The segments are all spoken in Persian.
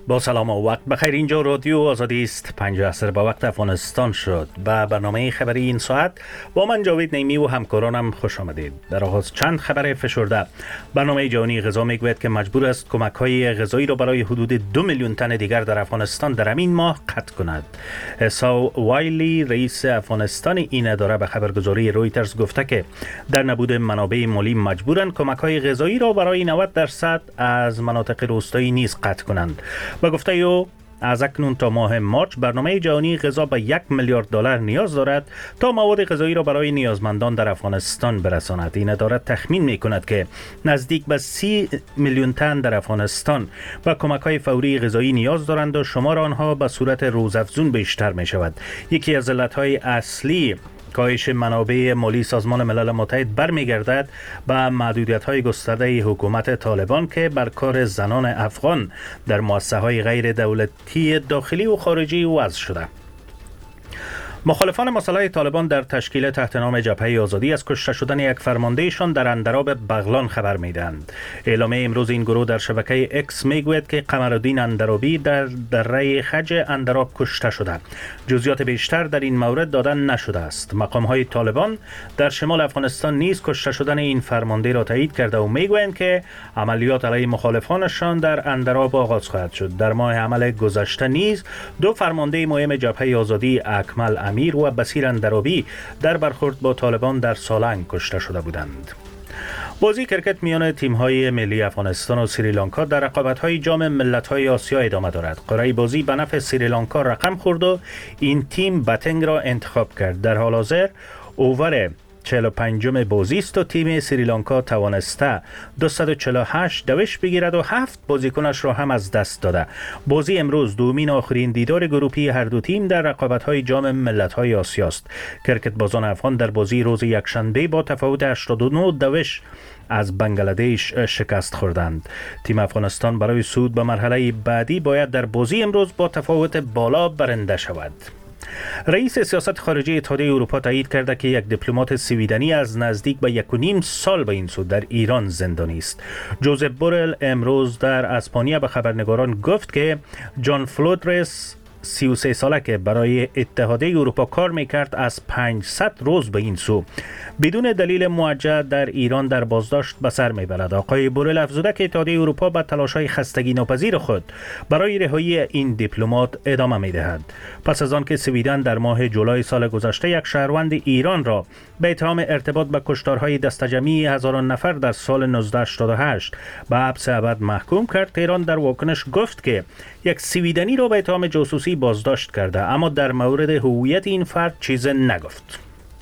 با سلام و وقت بخیر. اینجا رادیو آزادی است. 5 عصر با وقت افغانستان شد. با برنامه خبری این ساعت با من جاوید نیمی و همکارانم خوش آمدید. در آغاز چند خبر فشرده. برنامه جهانی غذا میگوید که مجبور است کمک‌های غذایی را برای حدود 2 میلیون تن دیگر در افغانستان در همین ماه قطع کند. اساو وایلی رئیس افغانستان این اداره به خبرگزاری رویترز گفته که در نبود منابع مالی مجبورند کمک‌های غذایی را برای 90% از مناطق روستایی نیز قطع کنند. و گفته او از اکنون تا ماه مارچ برنامه جهانی غذا به 1 میلیارد دلار نیاز دارد تا مواد غذایی را برای نیازمندان در افغانستان برساند. این اداره تخمین می کند که نزدیک به 30 میلیون تن در افغانستان به کمک‌های فوری غذایی نیاز دارند و شمار آنها به صورت روزافزون بیشتر می شود. یکی از علتهای اصلی کاهش منابع مالی سازمان ملل متحد برمیگردد به محدودیت‌های گسترده حکومت طالبان که بر کار زنان افغان در مؤسسه‌های غیر دولتی داخلی و خارجی وضع شده. مخالفان مسلح طالبان در تشکیل تحت نام جبهه آزادی از کشته شدن یک فرماندهشان در اندراب بغلان خبر میدهند. اعلامیه امروز این گروه در شبکه اکس میگوید که قمرالدین اندرابی در دره خج اندراب کشته شده. جزئیات بیشتر در این مورد دادن نشده است. مقام‌های طالبان در شمال افغانستان نیز کشته شدن این فرمانده را تایید کرده و میگویند که عملیات علیه مخالفانشان در اندراب آغاز خواهد شد. در ماه حمل گذشته نیز 2 فرمانده مهم جبهه آزادی اکمل امیر و بصیر اندرابی در برخورد با طالبان در سالنگ کشته شده بودند. بازی کرکت میان تیم‌های ملی افغانستان و سریلانکا در رقابت‌های جام ملت‌های آسیا ادامه دارد. قرعه بازی به نفع سریلانکا رقم خورد و این تیم باتنگ را انتخاب کرد. در حال حاضر اوور 45م بازی است و تیم سریلانکا توانسته 248 دوش بگیرد و 7 بازیکنش را هم از دست داده. بازی امروز دومین آخرین دیدار گروهی هر دو تیم در رقابت‌های جام ملت‌های آسیا است. کرکت بازان افغان در بازی روز یکشنبه با تفاوت 89 دوش از بنگلادش شکست خوردند. تیم افغانستان برای صعود به مرحله بعدی باید در بازی امروز با تفاوت بالا برنده شود. رئیس سیاست خارجی اتحادیه اروپا تایید کرده که یک دیپلمات سویدنی از نزدیک به 1.5 سال به این سو در ایران زندانی است. جوزف بورل امروز در اسپانیا به خبرنگاران گفت که جان فلودرس 33 ساله که برای اتحادیه اروپا کار میکرد از 500 روز به این سو بدون دلیل موجه در ایران در بازداشت به سر میبرد. آقای بورل افزوده که اتحادیه اروپا به تلاش‌های خستگی ناپذیر خود برای رهایی این دیپلمات ادامه میدهد. پس از آن که سویدن در ماه جولای سال گذشته یک شهروند ایران را به اتهام ارتباط به کشتارهای دسته‌جمعی هزاران نفر در سال 1988 به حبس ابد محکوم کرد، ایران در واکنش گفت که یک سویدنی را به اتهام جاسوسی بازداشت کرده، اما در مورد هویت این فرد چیز نگفت.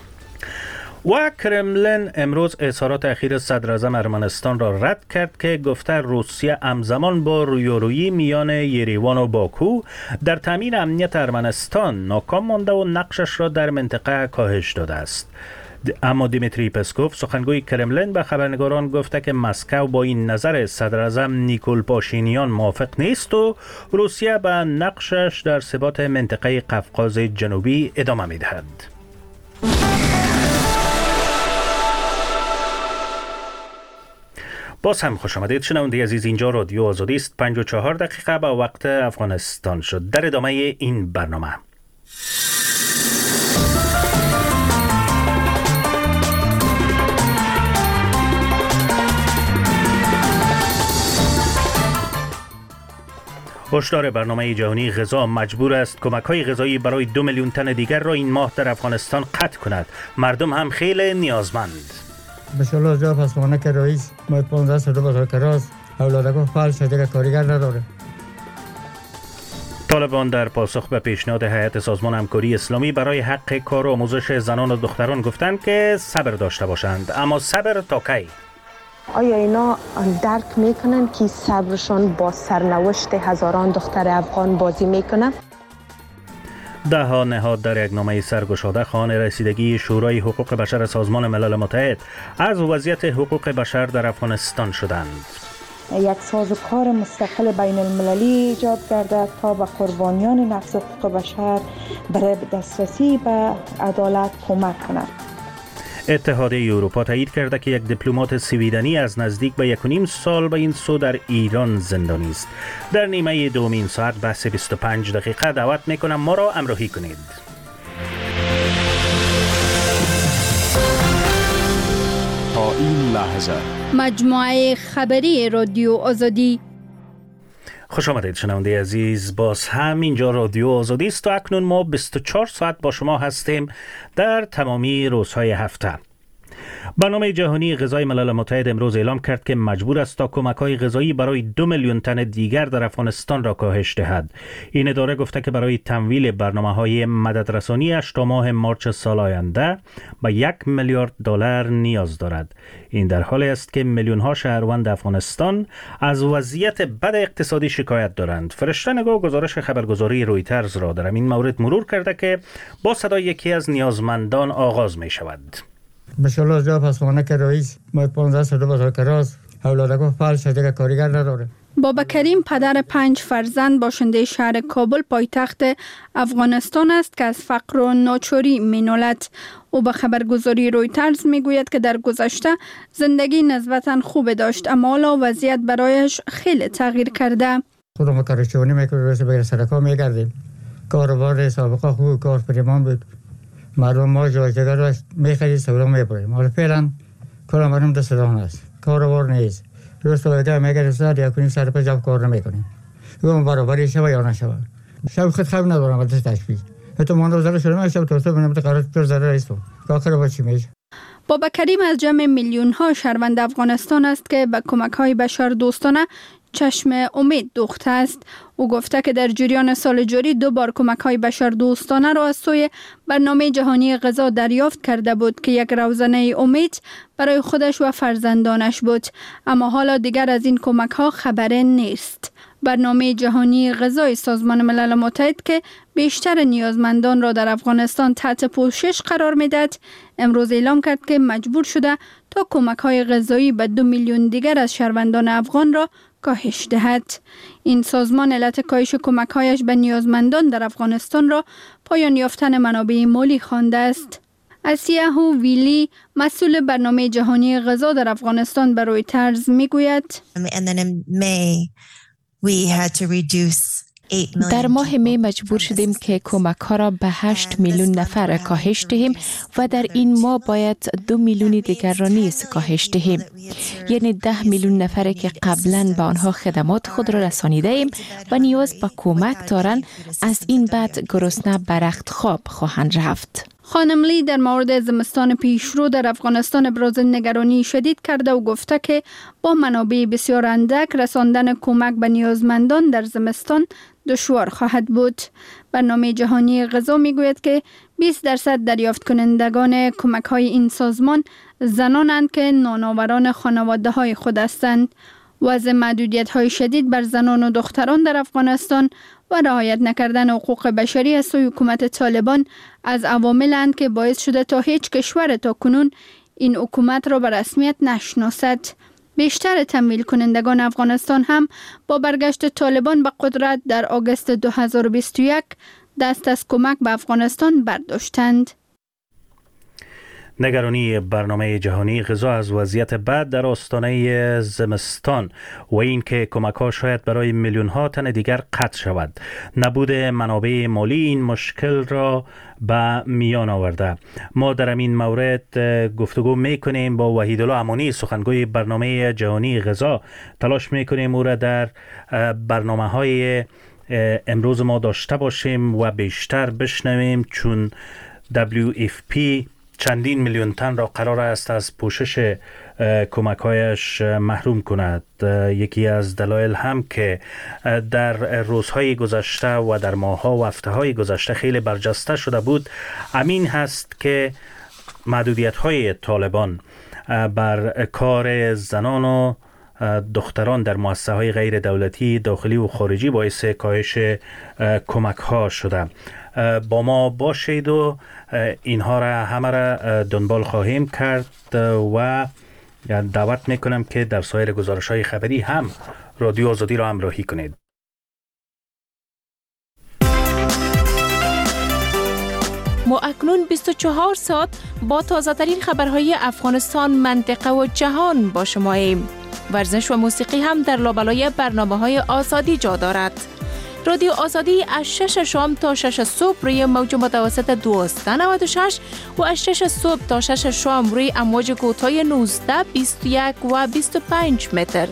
و کرملین امروز اظهارات اخیر صدر اعظم ارمنستان را رد کرد که گفته روسیه همزمان با رویارویی میان یریوان و باکو در تامین امنیت ارمنستان ناکام مانده و نقشش را در منطقه کاهش داده است. اما دیمیتری پسکوف سخنگوی کرملین به خبرنگاران گفته که مسکو با این نظر صدر اعظم نیکول پاشینیان موافق نیست و روسیه به نقشش در ثبات منطقه قفقاز جنوبی ادامه می‌دهد. باز هم خوش آمدید شنونده عزیز. اینجا رادیو آزادی است. 54 دقیقه به وقت افغانستان شد. در ادامه این برنامه هشدار برنامه جهانی غذا مجبور است کمک‌های غذایی برای 2 میلیون تن دیگر را این ماه در افغانستان قطع کند. مردم هم خیلی نیازمند. بسیار جا پسمانه که رئیس باید 15 سال بازار کراست اولادگاه فعال شده کارگر نداره. طالبان در پاسخ به پیشنهاد هیئت سازمان همکاری اسلامی برای حق کار و آموزش زنان و دختران گفتند که صبر داشته باشند، اما صبر تا کی؟ آیا اینا درک میکنن که صبرشان با سرنوشت هزاران دختر افغان بازی میکنه؟ ده ها نهاد در یک نامه سرگشاده خواهان رسیدگی شورای حقوق بشر سازمان ملل متحد از وضعیت حقوق بشر در افغانستان شدند. یک سازوکار مستقل بین المللی ایجاد گردد تا به قربانیان نقض حقوق بشر برای دسترسی به عدالت کمک کند. اتحادیه اروپا تایید کرده که یک دیپلمات سویدنی از نزدیک به 1.5 سال به این سو در ایران زندانی است. در نیمه دومین ساعت بحث 25 دقیقه دعوت میکنم ما را همراهی کنید. تا این لحظه مجموعه خبری رادیو آزادی. خوش آمدید شنونده عزیز، باز هم اینجا رادیو آزادی است و اکنون ما 24 ساعت با شما هستیم در تمامی روزهای هفته. برنامه جهانی غذای ملل متحد امروز اعلام کرد که مجبور است تا کمک‌های غذایی برای 2 میلیون تن دیگر در افغانستان را کاهش دهد. این اداره گفته که برای تمویل برنامه‌های مددرسانی‌اش تا ماه مارچ سال آینده به 1 میلیارد دلار نیاز دارد. این در حالی است که میلیون‌ها شهروند افغانستان از وضعیت بد اقتصادی شکایت دارند. فرشته نگاه گزارش خبرگزاری رویترز را در این مورد مرور کرده که با صدای یکی از نیازمندان آغاز می‌شود. ماشاءالله جا پسمانه که رئیس ما 15 سال بازار کراس اولادگاه فعال شده که کارگر نداره. بابا کریم پدر 5 فرزند باشنده شهر کابل پایتخت افغانستان است که از فقر و ناچاری مینالد. او به خبرگزاری رویترز میگوید که در گذشته زندگی نسبتاً خوب داشت اما حالا وضعیت برایش خیلی تغییر کرده. خودم کارشونی میکنم روز بگر سرکا میگردیم. کاروبار سابقه خوب کار پریمان بود. مردم ما جایزگر را میخرید سورا میبریم. حالا فعلا کار مردم دست دان است. کاروبار نیست. روز بگر میگردیم ساعت 1.5 ساعت پر جاب کار نمیکنیم. اون برابری شب یا نشب. شب خود خواب ندارم وقتی تشبیه. حتی من روزا شدم شب تو بنام قرار پر زره است. کار با چی میشه؟ بابا کریم از جمع میلیون ها شهروند افغانستان است که به کمک های بشر دوستانه چشم امید دوخته است. او گفته که در جریان سال جاری 2 بار کمک های بشر دوستانه را از سوی برنامه جهانی غذا دریافت کرده بود که یک روزنه امید برای خودش و فرزندانش بود، اما حالا دیگر از این کمک ها خبری نیست. برنامه جهانی غذای سازمان ملل متحد که بیشتر نیازمندان را در افغانستان تحت پوشش قرار میدهد، امروز اعلام کرد که مجبور شده تا کمک های غذایی به 2 میلیون دیگر از شهروندان افغان را کاهش دهد. این سازمان علت کاهش کمک‌هایش به نیازمندان در افغانستان را پایان یافتن منابع مالی خوانده است. اسیاهو ویلی مسئول برنامه جهانی غذا در افغانستان به رویترز میگوید در ماه می مجبور شدیم که کمک ها را به 8 میلیون نفر کاهش دهیم و در این ماه باید 2 میلیون دیگر را نیز کاهش دهیم. یعنی 10 میلیون نفر که قبلا به آنها خدمات خود را رسانیده ایم و نیاز به کمک دارند، از این بعد گرسنه به رخت خواب خواهند رفت. خانم لی در مورد زمستان پیشرو در افغانستان ابراز نگرانی شدید کرده و گفته که با منابع بسیار اندک رساندن کمک به نیازمندان در زمستان دشوار خواهد بود. برنامه جهانی غذا میگوید که 20% دریافت کنندگان کمک های این سازمان زنانند که نانآوران خانواده های خود هستند. وضع محدودیت های شدید بر زنان و دختران در افغانستان و رعایت نکردن حقوق بشری از سوی حکومت طالبان از عواملند که باعث شده تا هیچ کشور تاکنون این حکومت را به رسمیت نشناسد. بیشتر تمویل کنندگان افغانستان هم با برگشت طالبان به قدرت در آگوست 2021 دست از کمک به افغانستان برداشتند. نگرانی برنامه جهانی غذا از وضعیت بد در آستانه زمستان و اینکه کمک‌ها شاید برای میلیون‌ها تن دیگر قطع شود. نبود منابع مالی این مشکل را به میان آورده. ما در این مورد گفتگو می‌کنیم با وحیدالله امانی، سخنگوی برنامه جهانی غذا. تلاش می‌کنیم او را در برنامه‌های امروز ما داشته باشیم و بیشتر بشنویم، چون WFP چندین میلیون تن را قرار است از پوشش کمک‌هایش محروم کند. یکی از دلایل هم که در روزهای گذشته و در ماه‌ها و هفته‌های گذشته خیلی برجسته شده بود، همین هست که محدودیت‌های طالبان بر کار زنان و دختران در مؤسسه‌های غیر دولتی داخلی و خارجی باعث کاهش کمک‌ها شده. با ما باشید و اینها را همه را دنبال خواهیم کرد و دعوت میکنم که در سایر گزارش‌های خبری هم رادیو آزادی را همراهی کنید. ما اکنون 24 ساعت با تازه ترین خبرهای افغانستان، منطقه و جهان با شماییم. ورزش و موسیقی هم در لابلای برنامه‌های آزادی جا دارد. رادیو آزادی از 6 شام تا 6 صبح روی موج متوسط 1296 و از 6 صبح تا 6 شام روی امواج کوتاه 19، 21 و 25 متر.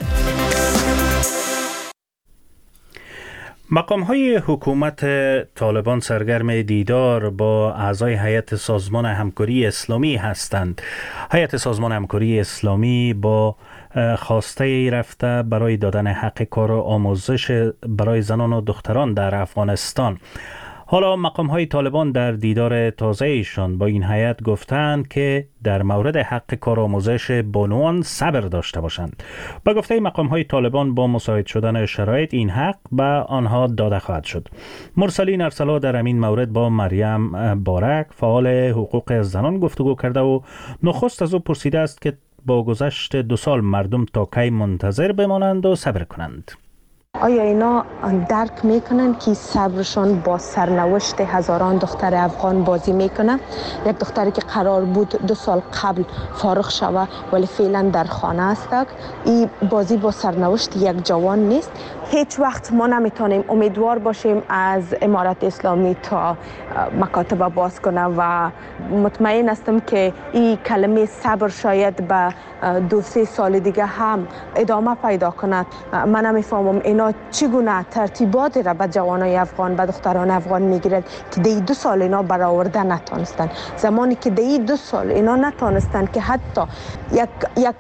مقام‌های حکومت طالبان سرگرم دیدار با اعضای هیئت سازمان همکاری اسلامی هستند. هیئت سازمان همکاری اسلامی با خواسته رفته برای دادن حق کار و آموزش برای زنان و دختران در افغانستان. حالا مقام‌های طالبان در دیدار تازه‌ایشان با این هیئت گفتند که در مورد حق کار و آموزش بانوان صبر داشته باشند. با گفته مقام‌های طالبان با مساعد شدن شرایط این حق به آنها داده خواهد شد. مرسلین ارسلا در همین مورد با مریم بارک فعال حقوق زنان گفتگو کرده و نخست از او پرسیده است که با گذشت 2 سال مردم تا کی منتظر بمانند و صبر کنند. آیا اینا درک میکنن که صبرشان با سرنوشت هزاران دختر افغان بازی میکنه؟ یک دختری که قرار بود 2 سال قبل فارغ شوه ولی فعلا در خانه است. این بازی با سرنوشت یک جوان نیست. هیچ وقت ما نمیتونیم امیدوار باشیم از امارت اسلامی تا مکاتب باز کنه و مطمئن هستم که این کلمه صبر شاید به 2-3 سال دیگه هم ادامه پیدا کند. من نمیفهمم اینا چگونه ترتیباتی را به جوانای افغان، به دختران افغان میگیرد که دی 2 سال اینا برآورده نتونستن. زمانی که دی 2 سال اینا نتونستن که حتی یک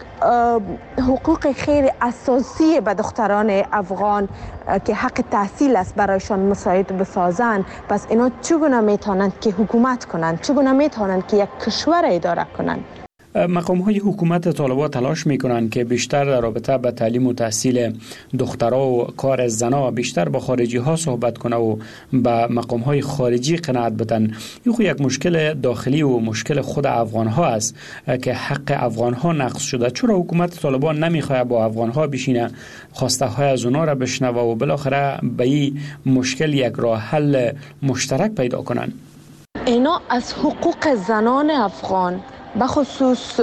حقوق خیر اساسی به دختران افغان که حق تحصیل است برایشان مساعد بسازن، پس اینا چگونه میتونند که حکومت کنند؟ چگونه میتونند که یک کشور اداره کنند؟ مقام‌های حکومت طالبان تلاش می‌کنند که بیشتر در رابطه با تعلیم و تحصیل دخترها و کار زنها بیشتر با خارجی‌ها صحبت کنه و با مقام‌های خارجی قناعت بدن. این یک مشکل داخلی و مشکل خود افغان‌ها است که حق افغان‌ها نقض شده. چرا حکومت طالبان نمی‌خواد با افغان‌ها بشینه، خواسته‌های از اونها را بشنوه و بالاخره به این مشکل یک راه حل مشترک پیدا کنند؟ اینا از حقوق زنان افغان به خصوص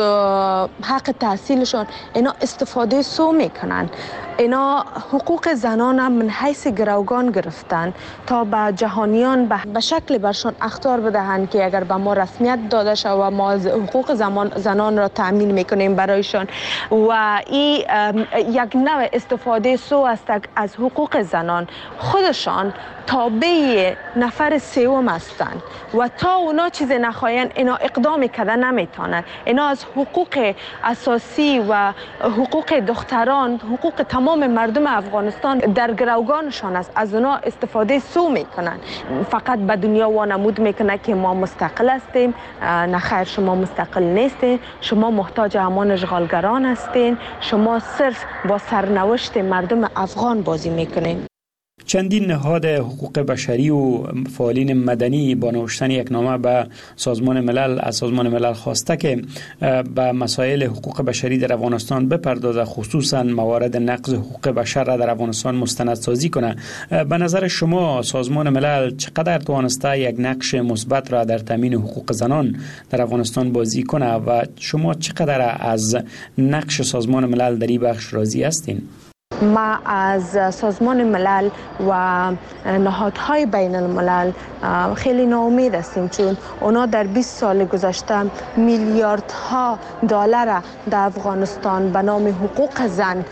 حق تحصیلشان اینا استفاده سو میکنن. اینا حقوق زنان من حیث گروگان گرفتن تا به جهانیان به شکل برشان اخطار بدهند که اگر به ما رسمیت داده شود و ما حقوق زنان را تأمین میکنیم برایشان و این یک نوع استفاده سو است از حقوق زنان. خودشان تابع نفر سوم هستند و تا اونا چیز نخواهند اینا اقدام کردن نمیتونن. اینا از حقوق اساسی و حقوق دختران، حقوق تمام مردم افغانستان در گروگانشان است، از اونا استفاده سو میکنن. فقط به دنیا وانمود میکنه که ما مستقل هستیم. نه خیر، شما مستقل نیستین، شما محتاج همان اشغالگران هستین، شما صرف با سرنوشت مردم افغان بازی میکنین. چندین نهاد حقوق بشری و فعالین مدنی با نوشتن یک نامه به سازمان ملل خواسته که به مسائل حقوق بشری در افغانستان بپردازه، خصوصا موارد نقض حقوق بشر را در افغانستان مستندسازی کنه. به نظر شما سازمان ملل چقدر توانسته یک نقش مثبت را در تامین حقوق زنان در افغانستان بازی کنه و شما چقدر از نقش سازمان ملل در این بخش راضی هستین؟ ما از سازمان ملل و نهادهای بین الملل خیلی ناامید هستیم، چون اونا در 20 سال گذشته میلیاردها دلار در افغانستان به نام حقوق زن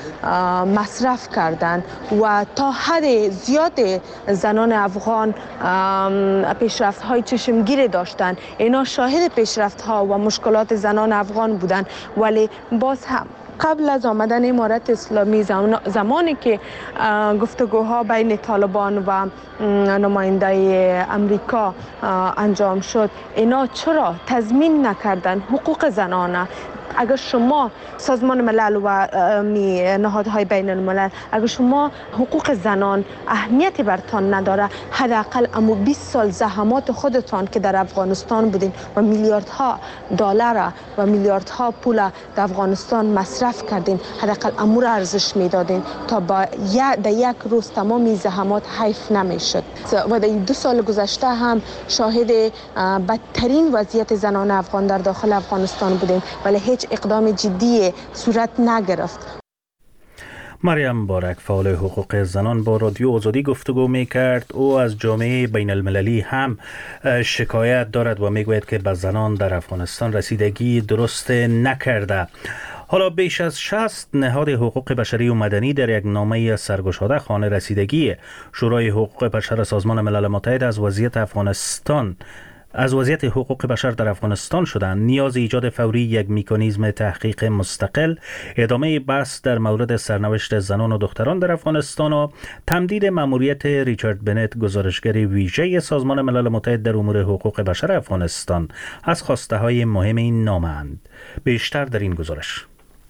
مصرف کردند و تا حد زیاد زنان افغان پیشرفت‌های چشمگیری داشتند. اینا شاهد پیشرفت‌ها و مشکلات زنان افغان بودند، ولی باز هم قبل از آمدن امارت اسلامی زمانی که گفتگوها بین طالبان و نماینده امریکا انجام شد، اینا چرا تضمین نکردن حقوق زنانه؟ اگر شما سازمان ملل و نهادهای بین الملل، اگر شما حقوق زنان اهمیتی برتان نداره، حداقل اما 20 سال زحمات خودتان که در افغانستان بودین و میلیاردها دلار و میلیاردها پول در افغانستان مصرف پیشرفت کردین، حداقل امور ارزش میدادین تا با در یک روز تمام زحمات حیف نمیشد. و در 2 سال گذشته هم شاهد بدترین وضعیت زنان افغان در داخل افغانستان بودیم ولی هیچ اقدام جدی صورت نگرفت. مریم بارک، فعال حقوق زنان، با رادیو آزادی گفتگو میکرد. او از جامعه بین المللی هم شکایت دارد و میگوید که به زنان در افغانستان رسیدگی درست نکرده. حالا بیش از 60 نهاد حقوق بشری و مدنی در یک نامه سرگشاده خواهان رسیدگی شورای حقوق بشر سازمان ملل متحد از وضعیت حقوق بشر در افغانستان شدند. نیاز ایجاد فوری یک مکانیزم تحقیق مستقل، ادامه بحث در مورد سرنوشت زنان و دختران در افغانستان و تمدید مأموریت ریچارد بنت، گزارشگر ویژه سازمان ملل متحد در امور حقوق بشر افغانستان، از خواسته های مهم این نامه اند. بیشتر در این گزارش.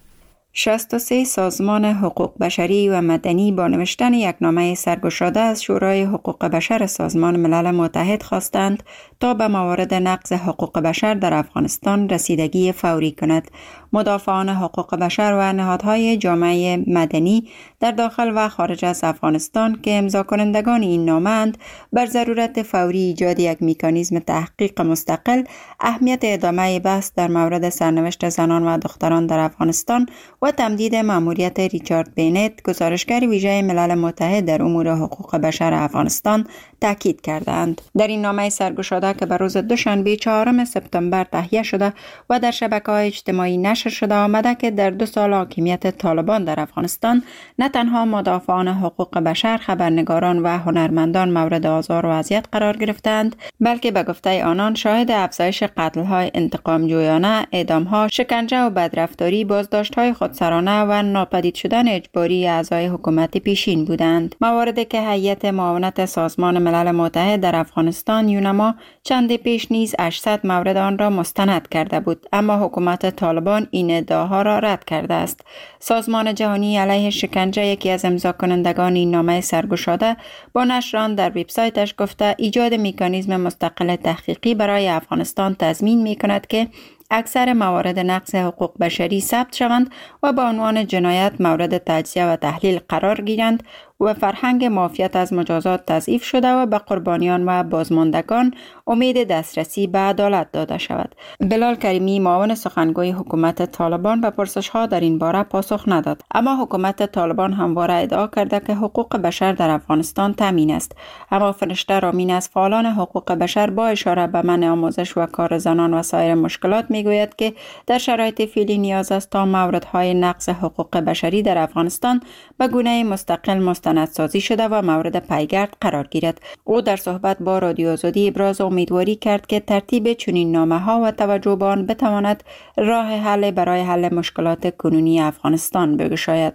63 سازمان حقوق بشری و مدنی با نوشتن یک نامه سرگشاده از شورای حقوق بشر سازمان ملل متحد خواستند تا به موارد نقض حقوق بشر در افغانستان رسیدگی فوری کند. مدافعان حقوق بشر و نهادهای جامعه مدنی در داخل و خارج از افغانستان که امضا کنندگان این نامه اند، بر ضرورت فوری ایجاد یک مکانیزم تحقیق مستقل، اهمیت ادامه بحث در مورد سرنوشت زنان و دختران در افغانستان و تمدید مأموریت ریچارد بنت، گزارشگر ویژه ملل متحد در امور حقوق بشر افغانستان، تاکید کردند. در این نامه سرگشاده که بر روز دوشنبه 4 سپتامبر تهیه شده و در شبکه‌های اجتماعی نشر شده آمده که در 2 سال حاکمیت طالبان در افغانستان نه تنها مدافعان حقوق بشر، خبرنگاران و هنرمندان مورد آزار و اذیت قرار گرفتند، بلکه به گفته آنان شاهد افزایش قتل‌های انتقام جویانه، اعدام‌ها، شکنجه و بدرفتاری، بازداشت‌های خودسرانه و ناپدید شدن اجباری اعضای حکومت پیشین بودند. مواردی که هیئت معاونت سازمان ملل متحد در افغانستان یونما چند پیش نیز 800 مورد آن را مستند کرده بود، اما حکومت طالبان این ادعاها را رد کرده است. سازمان جهانی علیه شکنجه، یکی از امضا کنندگان این نامه سرگشاده، با نشر آن در وبسایتش گفته ایجاد مکانیزم مستقل تحقیقی برای افغانستان تضمین می‌کند که اکثر موارد نقض حقوق بشری ثبت شوند و با عنوان جنایت مورد تجزیه و تحلیل قرار گیرند و فرهنگ معافیت از مجازات تضعیف شده و به قربانیان و بازماندگان امید دسترسی به عدالت داده شود. بلال کریمی، معاون سخنگوی حکومت طالبان، به پرسش‌ها در این باره پاسخ نداد، اما حکومت طالبان همواره ادعا کرده که حقوق بشر در افغانستان تامین است. اما فرشته رامین از فعالان حقوق بشر با اشاره به منع آموزش و کار زنان و سایر مشکلات میگوید که در شرایط فعلی نیاز است تا موردهای نقض حقوق بشری در افغانستان به گونه مستقل مستندسازی شده و مورد پیگرد قرار گیرد. او در صحبت با رادیو آزادی ابراز امیدواری کرد که ترتیب چنین نامه‌ها و توجه به آن بتواند راه حل برای حل مشکلات کنونی افغانستان بگشاید.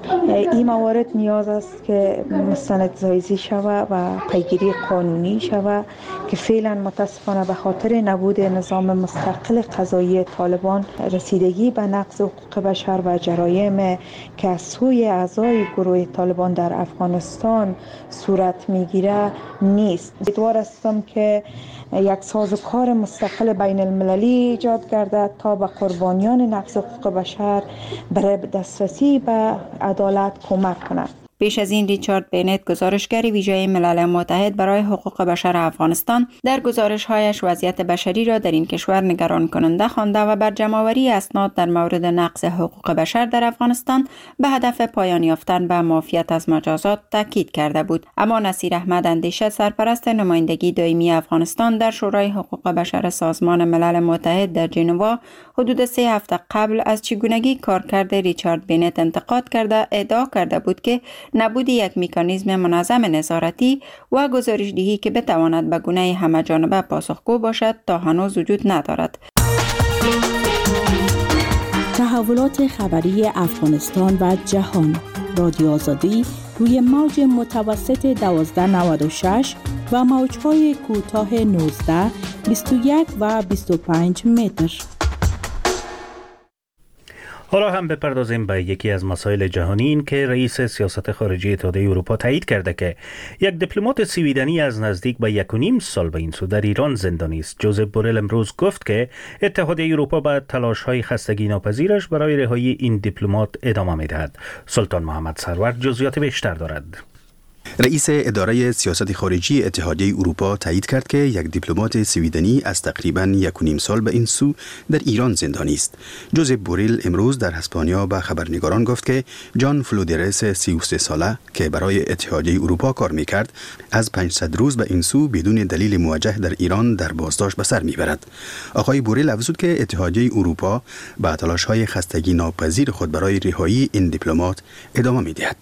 این موارد نیاز است که مستندسازی شود و پیگیری قانونی شود که فعلا متاسفانه به خاطر نبود نظام مستقل قضایی طالبان رسیدگی به نقض حقوق بشر و جرایم که از سوی اعضای گروه طالبان در افغانستان صورت میگیره نیست. امیدوار هستم که یک سازوکار مستقل بین المللی ایجاد گردد تا به قربانیان نقض حقوق بشر برای دسترسی به عدالت کمک کند. پیش از این ریچارد بنت، گزارشگر ویژه ملل متحد برای حقوق بشر افغانستان، در گزارش‌هایش وضعیت بشری را در این کشور نگران کننده خوانده و بر جمع‌آوری اسناد در مورد نقض حقوق بشر در افغانستان به هدف پایان یافتن به معافیت از مجازات تاکید کرده بود. اما نصیر احمد اندیشه، سرپرست نمایندگی دائمی افغانستان در شورای حقوق بشر سازمان ملل متحد در ژنوا، حدود 3 هفته قبل از چگونگی کارکرد ریچارد بنت انتقاد کرده ادعا کرده بود که نبود یک مکانیزم منظم نظارتی و گزارش‌دهی که بتواند به گونه همه‌جانبه پاسخگو باشد تا هنوز وجود ندارد. تحولات خبری افغانستان و جهان. رادیو آزادی روی موج متوسط 1296 و موج‌های کوتاه 19، 21 و 25 متر. حالا هم بپردازیم به یکی از مسائل جهانی، این که رئیس سیاست خارجی اتحادیه اروپا تایید کرده که یک دیپلمات سویدنی از نزدیک به 1.5 سال به این سو در ایران زندانی است. جوزف بورل امروز گفت که اتحادیه اروپا به تلاش‌های خستگی ناپذیرش برای رهایی این دیپلمات ادامه می‌دهد. سلطان محمد سرور جزئیات بیشتر دارد. رئیس اداره سیاست خارجی اتحادیه اروپا تایید کرد که یک دیپلمات سویدنی از تقریباً 1.5 سال به این سو در ایران زندانی است. جوزف بوریل امروز در اسپانیا به خبرنگاران گفت که جان فلودرس 33 ساله که برای اتحادیه اروپا کار می‌کرد از 500 روز به این سو بدون دلیل موجه در ایران در بازداشت به سر می‌برد. آقای بوریل افزود که اتحادیه اروپا به تلاش‌های خستگی ناپذیر خود برای رهایی این دیپلمات ادامه می‌دهد.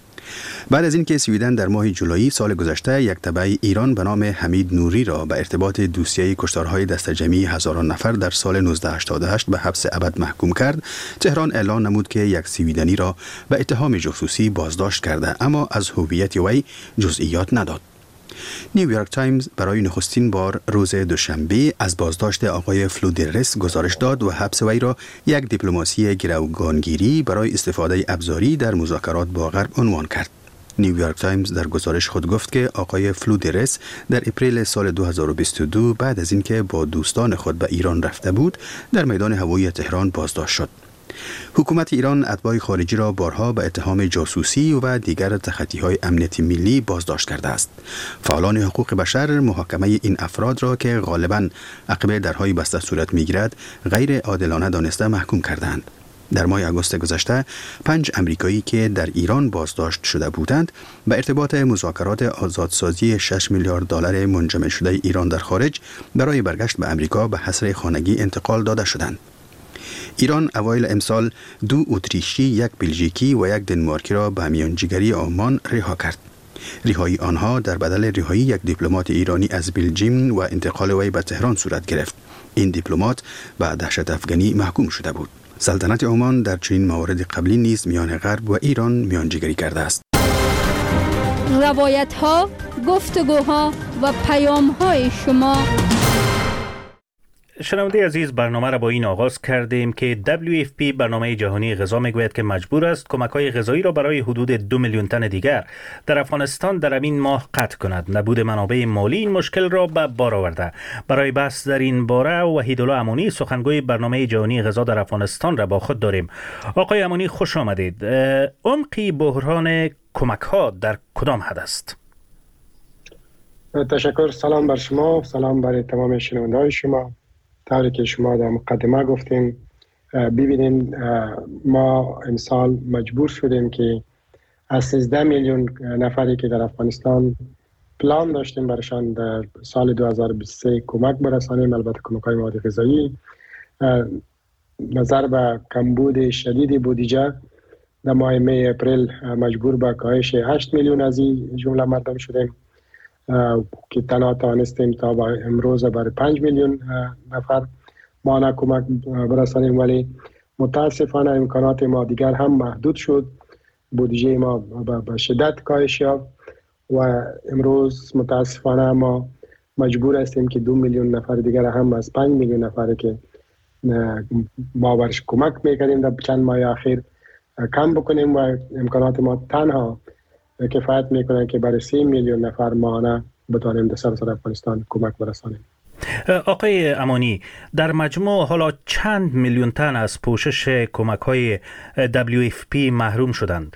بعد از اینکه سویدن در ماه جولای سال گذشته یک تبع ایران به نام حمید نوری را به ارتباط دوسیه کشتارهای دسته جمعی هزاران نفر در سال 1988 به حبس ابد محکوم کرد، تهران اعلان نمود که یک سویدنی را به اتهام جاسوسی بازداشت کرده، اما از هویت وی جزئیات نداد. نیویورک تایمز برای نخستین بار روز دوشنبه از بازداشت آقای فلودرس گزارش داد و حبس وی را یک دیپلماسی گروگانگیری برای استفاده ابزاری در مذاکرات با غرب عنوان کرد. نیویورک تایمز در گزارش خود گفت که آقای فلودرس در اپریل سال 2022 بعد از اینکه با دوستان خود به ایران رفته بود در میدان هوایی تهران بازداشت شد. حکومت ایران اتباع خارجی را بارها به اتهام جاسوسی و دیگر تخطی‌های امنیتی ملی بازداشت کرده است. فعالان حقوق بشر محاکمه این افراد را که غالباً عقب درهای بسته صورت می‌گیرد غیر عادلانه دانسته محکوم کردند. در ماه آگوست گذشته 5 امریکایی که در ایران بازداشت شده بودند به ارتباط مذاکرات آزادسازی 6 میلیارد دلار منجمد شده ایران در خارج برای برگشت به امریکا به حصر خانگی انتقال داده شدند. ایران اوایل امسال 2 اتریشی، 1 بلژیکی و 1 دنمارکی را به میانجیگری آلمان رها کرد. رهایی آنها در بدل رهایی یک دیپلمات ایرانی از بلژیم و انتقال وی به تهران صورت گرفت. این دیپلمات به دهشت افغانی محکوم شده بود. سلطنت عمان در چنین موارد قبلی نیز میان غرب و ایران میانجیگری کرده است. روایت ها، گفتگوها و پیام های شما. شنونده عزیز، برنامه را با این آغاز کردیم که WFP برنامه جهانی غذا میگوید که مجبور است کمک‌های غذایی را برای حدود 2 میلیون تن دیگر در افغانستان در این ماه قطع کند. نبود منابع مالی این مشکل را به بار آورده. برای بحث در این باره وحیدالله امانی، سخنگوی برنامه جهانی غذا در افغانستان را با خود داریم. آقای امانی خوش آمدید. عمق بحران کمک‌ها در کدام حد است؟ تشکر. سلام بر شما، سلام برای تمام شنونده‌های شما. طوری که شما در مقدمه گفتیم، ببینید ما امسال مجبور شدیم که از 13 میلیون نفری که در افغانستان پلان داشتیم برشان در سال 2023 کمک برسانیم، البته کمک‌های مواد غذایی، نظر به کمبود شدید بودجه در ماه می اپریل مجبور به کاهش 8 میلیون از این جمله مردم شدیم که تنها توانستیم تا با امروز برای 5 میلیون نفر ما کمک برسانیم، ولی متاسفانه امکانات ما دیگر هم محدود شد. بودجه ما به شدت کاهش یافت و امروز متاسفانه ما مجبور هستیم که 2 میلیون نفر دیگر هم از 5 میلیون نفری که ما برش کمک میکنیم در چند ماه اخیر کم بکنیم و امکانات ما تنها کفایت میکنه که برای 3 میلیون نفر ماهانه بتوانیم در سراسر افغانستان کمک برسانیم. آقای امانی، در مجموع حالا چند میلیون تن از پوشش کمک‌های WFP محروم شدند؟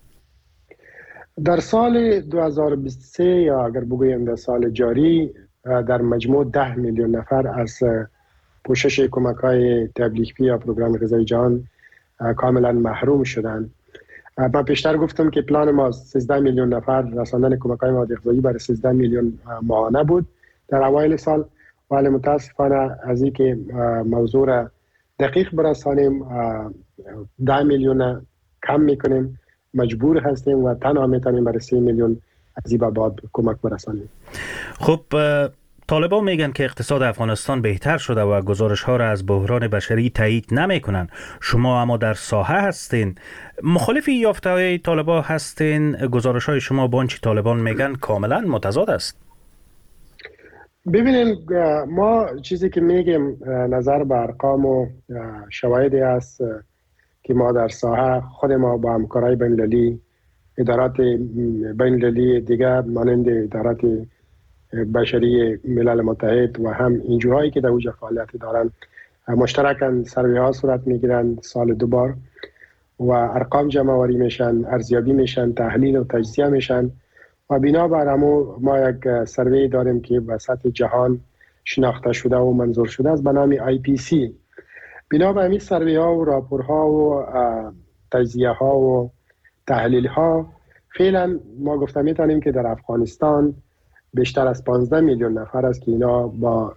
در سال 2023 یا اگر بگویم در سال جاری در مجموع 10 میلیون نفر از پوشش کمک‌های WFP یا پروگرام غذای جهان کاملا محروم شدند. من پیشتر گفتم که پلان ما 13 میلیون نفر رساندن کمک‌های مواد غذایی برای 13 میلیون ماهانه بود در اوایل سال، ولی متاسفانه از اینکه موضوع را دقیق برسانیم 10 میلیون کم میکنیم، مجبور هستیم و تنها میتونیم برای 3 میلیون از این بعد کمک برسانیم. خب طالبان میگن که اقتصاد افغانستان بهتر شده و گزارش ها را از بحران بشری تایید نمی کنن. شما اما در ساحه هستین، مخالف یافته های طالبان هستین؟ گزارش های شما با آنچه طالبان میگن کاملا متضاد است. ببینید، ما چیزی که میگیم نظر به ارقام و شواهدی است که ما در ساحه خود ما با همکارای بین‌المللی، ادارات بین‌المللی دیگر مانند ادارات بشری ملل متحد و هم اینجورهایی که در اوج فعالیت دارند مشترکاً سروی ها صورت میگیرند سال 2 بار و ارقام جمع آوری میشن، ارزیابی میشن، تحلیل و تجزیه میشن و بنابر همو ما یک سروی داریم که به سطح جهان شناخته شده و منظور شده است به نام IPC. بنابر همین سروی ها و راپورها و تجزیه ها و تحلیل ها فعلا ما گفته میتونیم که در افغانستان بیشتر از 15 میلیون نفر است که اینا با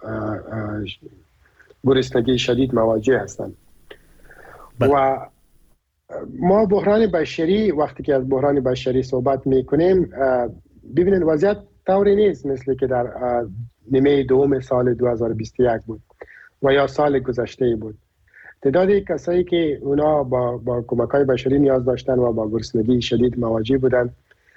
گرسنگی شدید مواجه هستند. و ما بحران بشری وقتی که از بحران بشری صحبت میکنیم ببینید وضعیت طوری نیست مثل که در نیمه دوم سال 2021 بود و یا سال گذشته بود. تعداد کسایی که اونا با کمک‌های بشری نیاز داشتن و با گرسنگی شدید مواجه بودن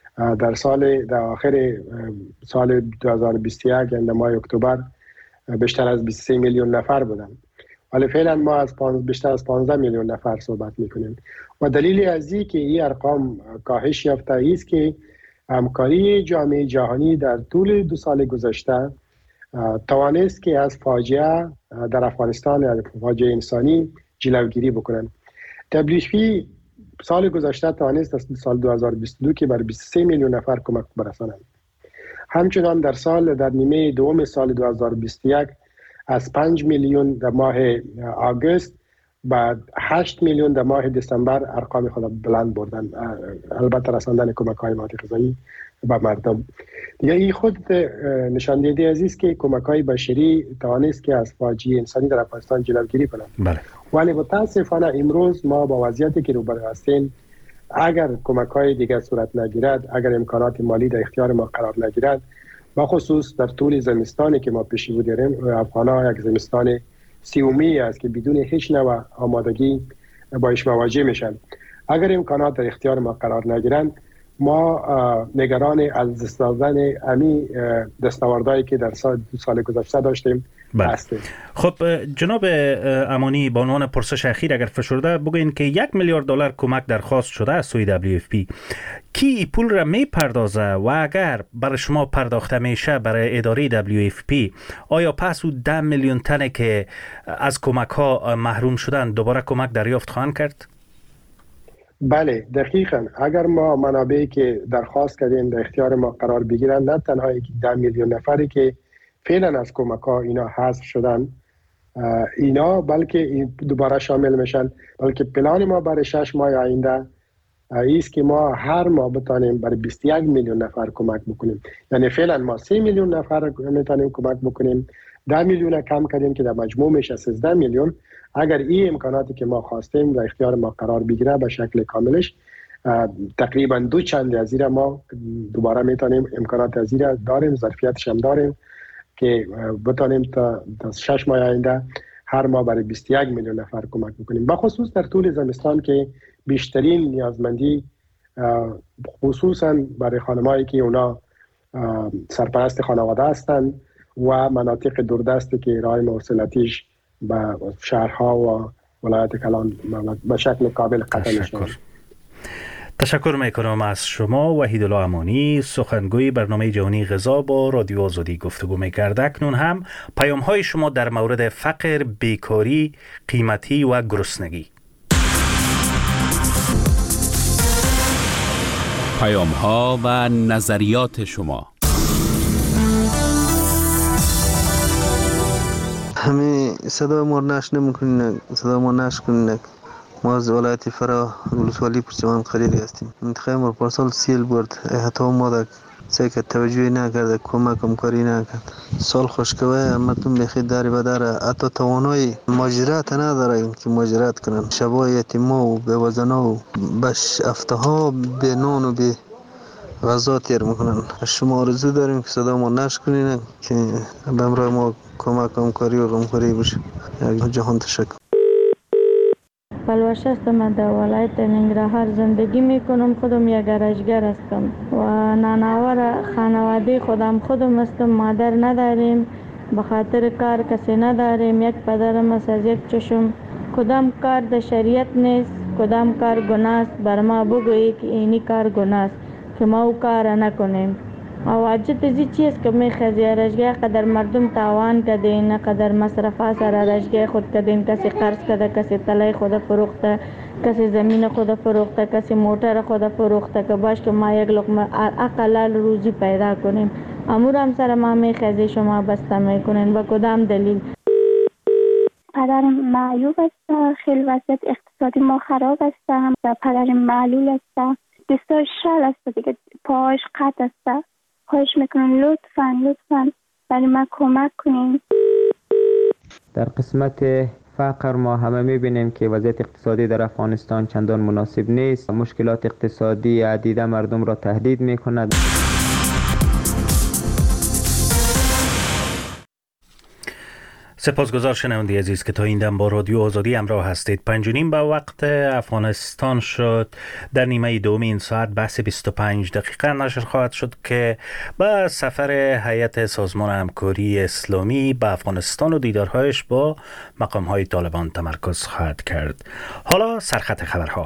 در آخر سال 2021 یعنی ماه اکتبر بیشتر از 23 میلیون نفر بودن. ولی فعلا ما از بیشتر از 15 میلیون نفر صحبت میکنیم و دلیل از این که این ارقام کاهش یافته است که همکاری جامعه جهانی در طول 2 سال گذشته توانست که از فاجعه در افغانستان یعنی فاجعه انسانی جلوگیری بکنن. WFP سال گذشته توانست از سال 2022 که بر 23 میلیون نفر کمک برسانند. همچنان در نیمه دوم سال 2021 از 5 میلیون در ماه آگوست بعد 8 میلیون در ماه دسامبر ارقام خود بلند بردن، البته رساندن کمک‌های مواد غذایی به مردم. دیگه این خود نشان دهنده است که کمک‌های بشری توانست که از فاجعه انسانی در افغانستان جلوگیری کنند. بله. ولی متاسفانه امروز ما با وضعیتی که روبرو هستیم اگر کمک‌های دیگر صورت نگیرد، اگر امکانات مالی در اختیار ما قرار نگیرد، با خصوص در طول زمستانی که ما پیش رو داریم افغان‌ها یک زمستان سیومی است که بدون هیچ نوع آمادگی باش مواجه میشن. اگر امکانات در اختیار ما قرار نگیرند ما نگران از دست دادن امی دستاوردهایی که در دو سال گذشته داشتیم هستیم. خب جناب امانی با عنوان پرسش اخیر اگر فشرده بگوین که $1 میلیارد کمک درخواست شده از سوی WFP، کی پول را می پردازه و اگر برای شما پرداخته میشه برای اداره WFP آیا پس او 10 میلیون تنه که از کمک ها محروم شدن دوباره کمک دریافت خواهند کرد؟ بله دقیقاً. اگر ما منابعی که درخواست کردیم در اختیار ما قرار بگیرن، نه تنها 10 میلیون نفری که فعلا از کمک ها اینا حذف شدن اینا بلکه دوباره شامل میشن، بلکه پلان ما برای 6 ماه آینده ایست که ما هر ماه بتانیم برای 21 میلیون نفر کمک بکنیم. یعنی فعلا ما 3 میلیون نفر میتونیم کمک بکنیم، 10 میلیون کم کردیم که در مجموع میشه 13 میلیون. اگر این امکاناتی که ما خواستیم در اختیار ما قرار بگیره به شکل کاملش، تقریبا 2 چند از این ما دوباره میتونیم امکانات از این داریم، ظرفیتش هم داریم که بتانیم تا 6 ماه آینده هر ماه برای 21 میلیون نفر کمک بکنیم. بخصوص در طول زمستان که بیشترین نیازمندی خصوصا برای خانمایی که اونا سرپرست خانواده هستند و مناطق دوردستی که راه مواصلاتیش به شهرها و ولایت کلان به شکل کامل قطع میشه. تشکر میکنم از شما. وحید الله امانی، سخنگوی برنامه جهانی غذا، با رادیو آزادی گفتگو میکرد. اکنون هم پیام های شما در مورد فقر، بیکاری، قیمتی و گرسنگی. پیام ها و نظریات شما. همه صدا ما نشر نمیکنین، صدا ما نشر کنین. ما از ولایت فرا ولسوالی پرچمان قریری هستیم. منطقه ما پارسال سیل برد، حتی ما در سیکه توجهی نکرده، کمک کاری نکرد. سال خوشکوه همتون بخید داری بداره، حتی توانای ماجرات نداره که ماجرات کنن. شبای یتیما و بیوزنا و بش افتها به نان و به غذا تیر میکنن. شما آرزو داریم که صدا ما نشر کنین که به امرای ما کمک کاری و غمخوری بشه. جهان تشکر. پلوش هستم، من در ولایت ننگرهار زندگی میکنم. خودم یک گرشگر هستم و نانآور خانواده خودم هستم. مادر نداریم، به خاطر کار کسی نداریم. یک پدرم است از یک چشم. کدام کار در شریعت نیست کدام کار گناه است بر ما بگویی که اینی کار گناه است که ما او کار نکنیم. او عجت زی چیز که میخوازی رشگاه قدر مردم تاوان کدین، قدر مصرفه سر رشگاه خود کدین، کسی قرض کده، کسی طلای خود فروخته، کسی زمین خود فروخته، کسی موتر خود فروخته که باش که ما یک لقمه اقلال روزی پیدا کنیم. امور هم سر ما میخوازی شما بسته میکنین با کدام دلیل؟ پدرم معیوب است، خیلی وضعیت اقتصادی ما خراب است، پدرم معلول است، دستاش شل است دیگه، پاهاش قطع است. خواهش میکنم لطفاً برای من کمک کنین. در قسمت فقر ما همه میبینیم که وضعیت اقتصادی در افغانستان چندان مناسب نیست. مشکلات اقتصادی عدیده مردم را تهدید میکند. سپاسگزار شنونده عزیز که تا این دم با رادیو آزادی همراه هستید. 5:30 به وقت افغانستان شد. در نیمه دوم این ساعت بحث 25 دقیقه نشر خواهد شد که با سفر هیئت سازمان همکاری اسلامی به افغانستان و دیدارهایش با مقام‌های طالبان تمرکز خواهد کرد. حالا سرخط خبرها.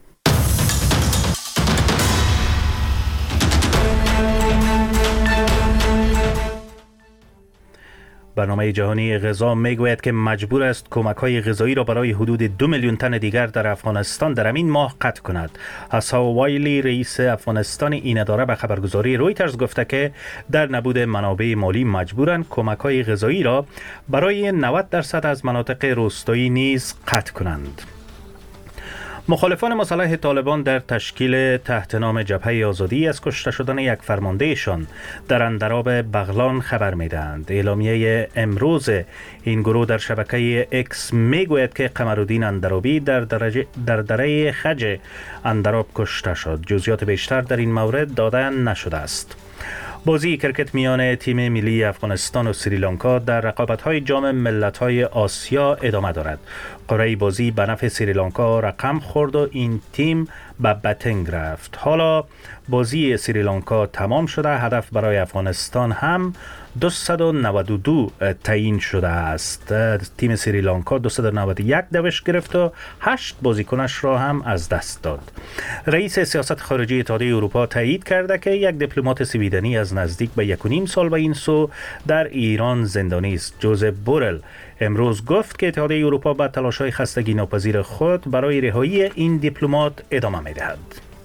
برنامه جهانی غذا میگوید که مجبور است کمک‌های غذایی را برای حدود 2 میلیون تن دیگر در افغانستان در همین ماه قطع کند. حسا وایلی رئیس افغانستان این اداره به خبرگزاری رویترز گفته که در نبود منابع مالی مجبورند کمک‌های غذایی را برای 90% از مناطق روستایی نیز قطع کنند. مخالفان مسلح طالبان در تشکیل تحت نام جبهه آزادی از کشته شدن یک فرماندهشان در اندراب بغلان خبر میدهند. اعلامیه امروز این گروه در شبکه اکس میگوید که قمرالدین اندرابی در دره خج اندراب کشته شد. جزئیات بیشتر در این مورد داده نشده است. بازی کرکت میان تیم ملی افغانستان و سریلانکا در رقابت‌های جام ملت‌های آسیا ادامه دارد. قرعه بازی به نفع سریلانکا رقم خورد و این تیم به بتنگ رفت. حالا بازی سریلانکا تمام شده. هدف برای افغانستان هم 292 تعیین شده است. تیم سریلانکا 291 دوش گرفت و 8 بازیکنش را هم از دست داد. رئیس سیاست خارجی اتحادیه اروپا تایید کرده که یک دیپلمات سویدنی از نزدیک به 1.5 سال به این سو در ایران زندانی است. جوزپ بورل امروز گفت که اتحادیه اروپا به تلاش‌های خستگی ناپذیر خود برای رهایی این دیپلمات ادامه می‌دهد.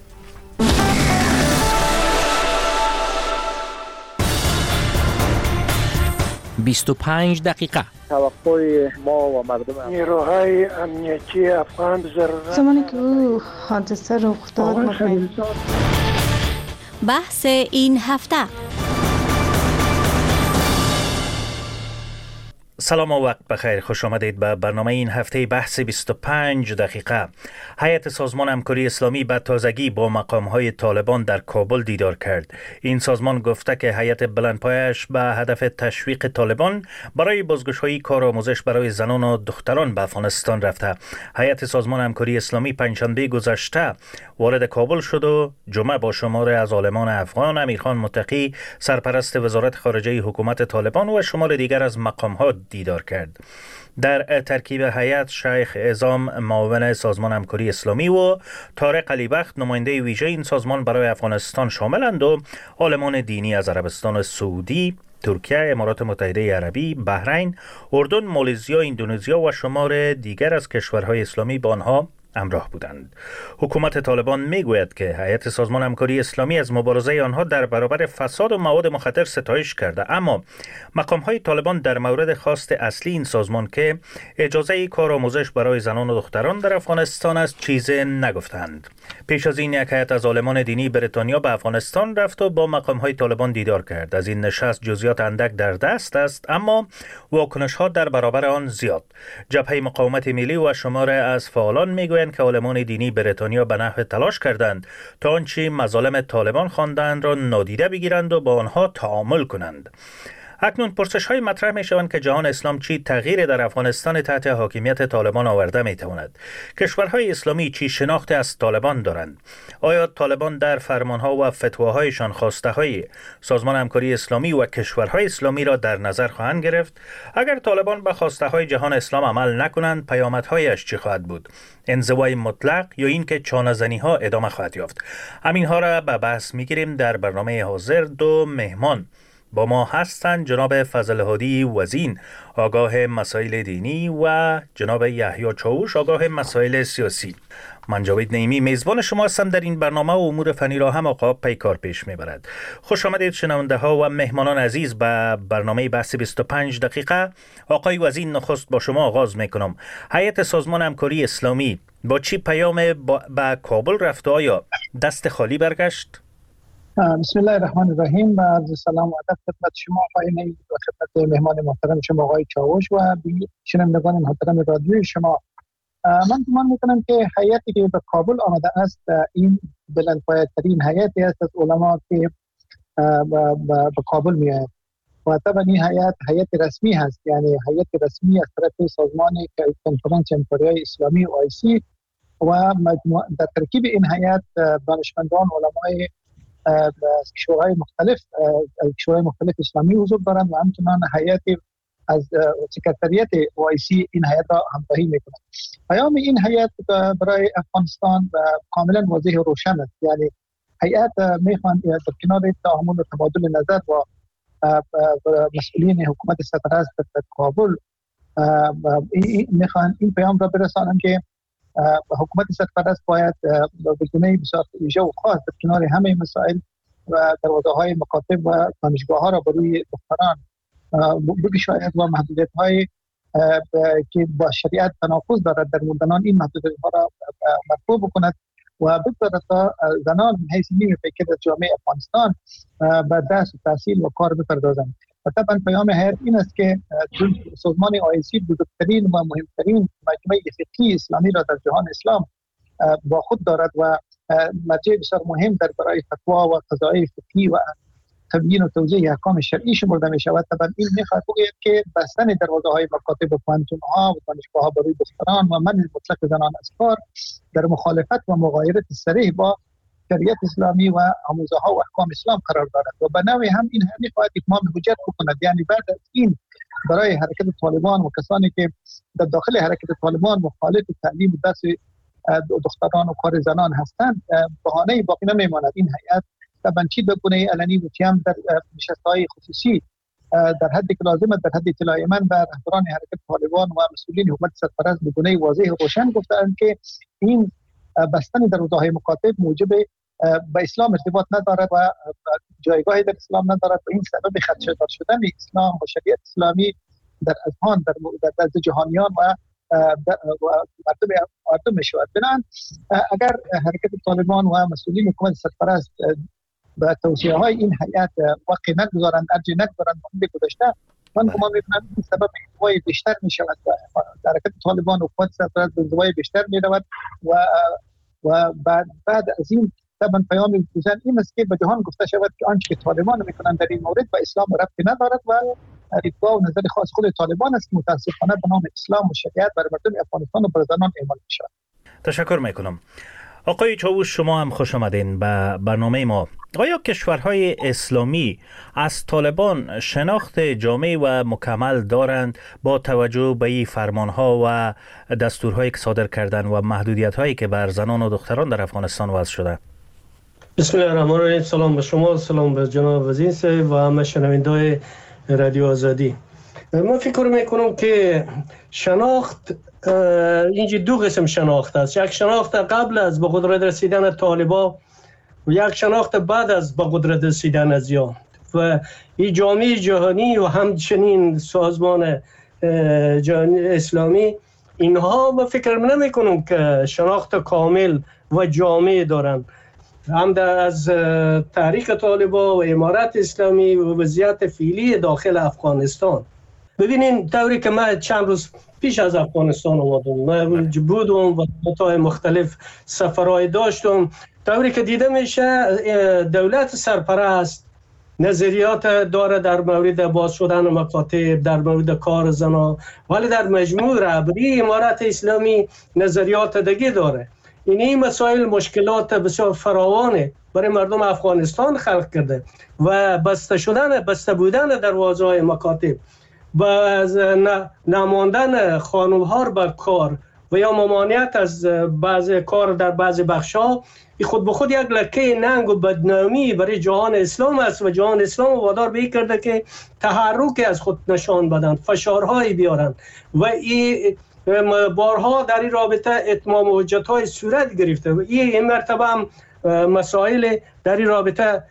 25 دقیقه. توقع ما و مردم نیروهای امنیتی افغان ضرورت زمانی که او حادثه رخ داد بحث این هفته. سلام و وقت بخیر. خوش آمدید به برنامه این هفته بحث 25 دقیقه. هیئت سازمان همکاری اسلامی به تازگی با مقام‌های طالبان در کابل دیدار کرد. این سازمان گفته که هیئت بلندپایش به هدف تشویق طالبان برای بازگشایی کار آموزش برای زنان و دختران به افغانستان رفته. هیئت سازمان همکاری اسلامی پنجشنبه گذشته وارد کابل شد و جمعه با شمار از عالمان افغان، امیرخان متقی سرپرست وزارت خارجه حکومت طالبان و شمار دیگر از مقام‌ها دیدار کرد. در ترکیب هیئت شیخ اعظام معاون سازمان همکاری اسلامی و طارق علیبخت نماینده ویژه این سازمان برای افغانستان شاملند و عالمان دینی از عربستان سعودی، ترکیه، امارات متحده عربی، بحرین، اردن، مالزیا، اندونزیا و شمار دیگر از کشورهای اسلامی با آنها همراه بودند. حکومت طالبان میگوید که هیئت سازمان همکاری اسلامی از مبارزه آنها در برابر فساد و مواد مخدر ستایش کرده، اما مقام‌های طالبان در مورد خواست اصلی این سازمان که اجازه کار آموزش برای زنان و دختران در افغانستان است چیزی نگفتند. پیش از این یک هیئت از عالمان دینی بریتانیا به افغانستان رفت و با مقام‌های طالبان دیدار کرد. از این نشست جزئیات اندک در دست است، اما واکنش‌ها در برابر آن زیاد. جبهه مقاومت ملی و شمار از فعالان میگویند که عالمان دینی بریتانیا به نحو تلاش کردند تا آنچه مظالم طالبان خواندند را نادیده بگیرند و با آنها تعامل کنند. اکنون پرسش های مطرح می شوند که جهان اسلام چی تغییر در افغانستان تحت حاکمیت طالبان آورده می تواند. کشورهای اسلامی چی شناخت از طالبان دارند؟ آیا طالبان در فرمانها و فتواهایشان خواسته های سازمان همکاری اسلامی و کشورهای اسلامی را در نظر خواهند گرفت؟ اگر طالبان به خواسته های جهان اسلام عمل نکنند، پیامدهایش چی خواهد بود؟ انزوای مطلق یا اینکه چانه‌زنی ها ادامه خواهد یافت؟ همین ها را به بحث میگیریم. در برنامه حاضر دو مهمان با ما هستند: جناب فضل هادی وزین، آگاه مسائل دینی، و جناب یحیی چاوش، آگاه مسائل سیاسی. من جاوید نعیمی میزبان شما هستم. در این برنامه و امور فنی را هم آقا پیکار پیش میبرد. خوش آمدید شنونده ها و مهمانان عزیز به برنامه بحث 25 دقیقه. آقای وزین، نخست با شما آغاز میکنم. هیئت سازمان همکاری اسلامی با چی پیام به کابل رفت؟ آیا دست خالی برگشت؟ بسم الله الرحمن الرحیم. عرض سلام و ادب خدمت شما آقای نعیمی و خدمت مهمان محترم شما آقای چاوش و شنوندگان محترم رادیوی شما. من گمان میکنم که هیئتی که به کابل آمده است این بلندپایه‌ترین هیئتی است از علما که به کابل میآید و طبعا این هیئت رسمی هست، یعنی هیئت رسمی از طرف سازمان کنفرانس همکاری اسلامی OIC و در ترکیب این هیئت دانشمندان علمای کشورهای مختلف اسلامی حضور دارند و همچنان هیئت از سکرتریت OIC این هیئت را همراهی میکنند. پیام این هیئت برای افغانستان کاملا واضح و روشن است، یعنی هیئت میخواهند در کنار تعامل و تبادل نظر با مسئولین حکومت سرپرست در کابل میخواهند این پیام را برسانند که حکومت سرپرست باید به گونه بسیار ویژه و خاص در کنار همه مسائل و دروازه‌های مکاتب و دانشگاه‌ها را بروی دختران بگشاید و محدودیت‌های که با شریعت تناقض دارد در مردنان این محدودیت‌ها را مرفوع بکند و بگذارد تا زنان من حیث نیمه پیکر از جامعه افغانستان به درس و تحصیل و کار بپردازند. و طبعا پیام هیئت این است که سازمان OIC بزرگترین و مهمترین مجمع فقهی اسلامی را در جهان اسلام با خود دارد و مرجع بسیار مهم در برای فتوا و قضای فقهی و تبیین و توضیح احکام شرعی شمرده می شود. طبعا این میخواهد بگوید که بستن دروازه‌های مکاتب و پوانتون‌ها و دانشگاه‌ها برای دختران و منع مطلق زنان از کار در مخالفت و مغایرت صریح با شریعت اسلامی و آموزه‌ها و احکام اسلام قرار دارد و به نوعی هم این میخواهد اتمام حجت بکند. یعنی بعد از این برای حرکت طالبان و کسانی که در داخل حرکت طالبان مخالف تعلیم و درس دختران و کار زنان هستند بهانه‌ای باقی نمیماند. این هیئت طبعا چی بکنه علنی و چی هم در نشست‌های خصوصی در حدی که لازم است در حد اطلاع من به رهبران حرکت طالبان و مسئولین حکومت سرپرست به گونه واضح و روشن گفتند که این بستن دروازه‌های مکاتب موجب به اسلام ارتباط ندارد و جایگاهی در اسلام ندارد و این سبب خدشه‌دار شدن اسلام و شریعت اسلامی در اذهان در جهانیان و مردم میشود. بنابراین اگر حرکت طالبان و مسئولین حکومت سرپرست به توصیه های این هیئت وقع نگذارند، ارجی نگذارند مانده گذشته، من گمان میکنم این سبب انزوای بیشتر می شود و حرکت طالبان و حکومت سرپرست به انزوای بیشتر می رود و بعد از این طبعا پیام گزن این است که به جهان گفته شود که آنچه که طالبان میکنند در این مورد به اسلام ربطی ندارد و دیدگاه و نظر خاص خود طالبان است که متاسفانه به نام اسلام و شریعت بر مردم افغانستان و بر زنان اعمال می شود. تشکر میکنم. آقای چاوش، شما هم خوش آمدین به برنامه ما. آیا کشورهای اسلامی از طالبان شناخت جامع و مکمل دارند با توجه به این فرمانها و دستورهایی که صادر کردن و محدودیت‌هایی که بر زنان و دختران در افغانستان وضع شده؟ بسم الله الرحمن الرحیم. سلام به شما، سلام به جناب وزیر صاحب و همه شنونده‌های رادیو آزادی. من فکر میکنم که شناخت اینجا دو قسم شناخت است. یک شناخت قبل از به قدرت رسیدن طالبان و یک شناخت بعد از به قدرت رسیدن ازیان و این جامعه جهانی و همچنین سازمان جهانی اسلامی اینها من فکر نمی کنم که شناخت کامل و جامع دارند. هم از تاریخ طالبان و امارت اسلامی و وضعیت فعلی داخل افغانستان. ببینین طوری که من چند روز پیش از افغانستان اومدم، من بودم و نقاط مختلف سفرهای داشتم، طوری که دیده میشه دولت سرپرست نظریات داره در مورد باز شدن مکاتب، در مورد کار زنا، ولی در مجموع رهبری امارت اسلامی نظریات دیگه داره. این مسائل مشکلات بسیار فراوانه برای مردم افغانستان خلق کرده و بسته بودن دروازه‌های مکاتب و نماندن خانم‌ها به کار و یا ممانعت از بعض کار در بعض بخش‌ها خود به خود یک لکه ننگ و بدنامی برای جهان اسلام است و جهان اسلام وادار به کرده که تحرک از خود نشان بدن، فشارهایی بیارن و این بارها در این رابطه اتمام حجت‌های صورت گرفته و این مرتبه هم مسائل در این رابطه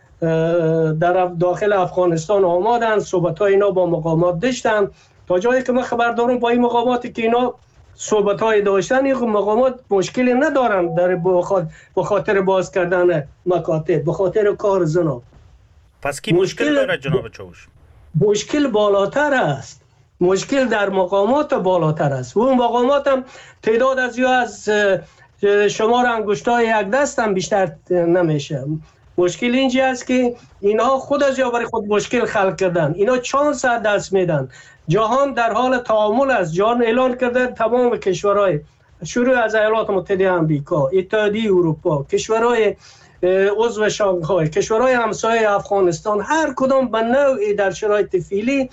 در داخل افغانستان آمدن، صحبت‌های اینا با مقامات داشتن تا جایی که من خبر دارم با این مقاماتی که اینا صحبت‌های داشتن این مقامات مشکلی ندارن در به خاطر باز کردن مکاتب، به خاطر کار زنا. پس کی مشکل داره جناب چاوش؟ مشکل بالاتر است، مشکل در مقامات بالاتر است. و اون مقامات هم تعداد از شمار انگشتای یک دست هم بیشتر نمیشه. مشکل اینجا است که اینها خود از یا برای خود مشکل خلق کردن، اینا چند ساعت دست میدن. جهان در حال تعامل است. جهان اعلان کرده تمام کشورهای شروع از ایالات متحده آمریکا، اتحادیه اروپا، کشورهای عضو شانگهای، کشورهای همسایه افغانستان، هر کدام به نوعی در شرایط فعلی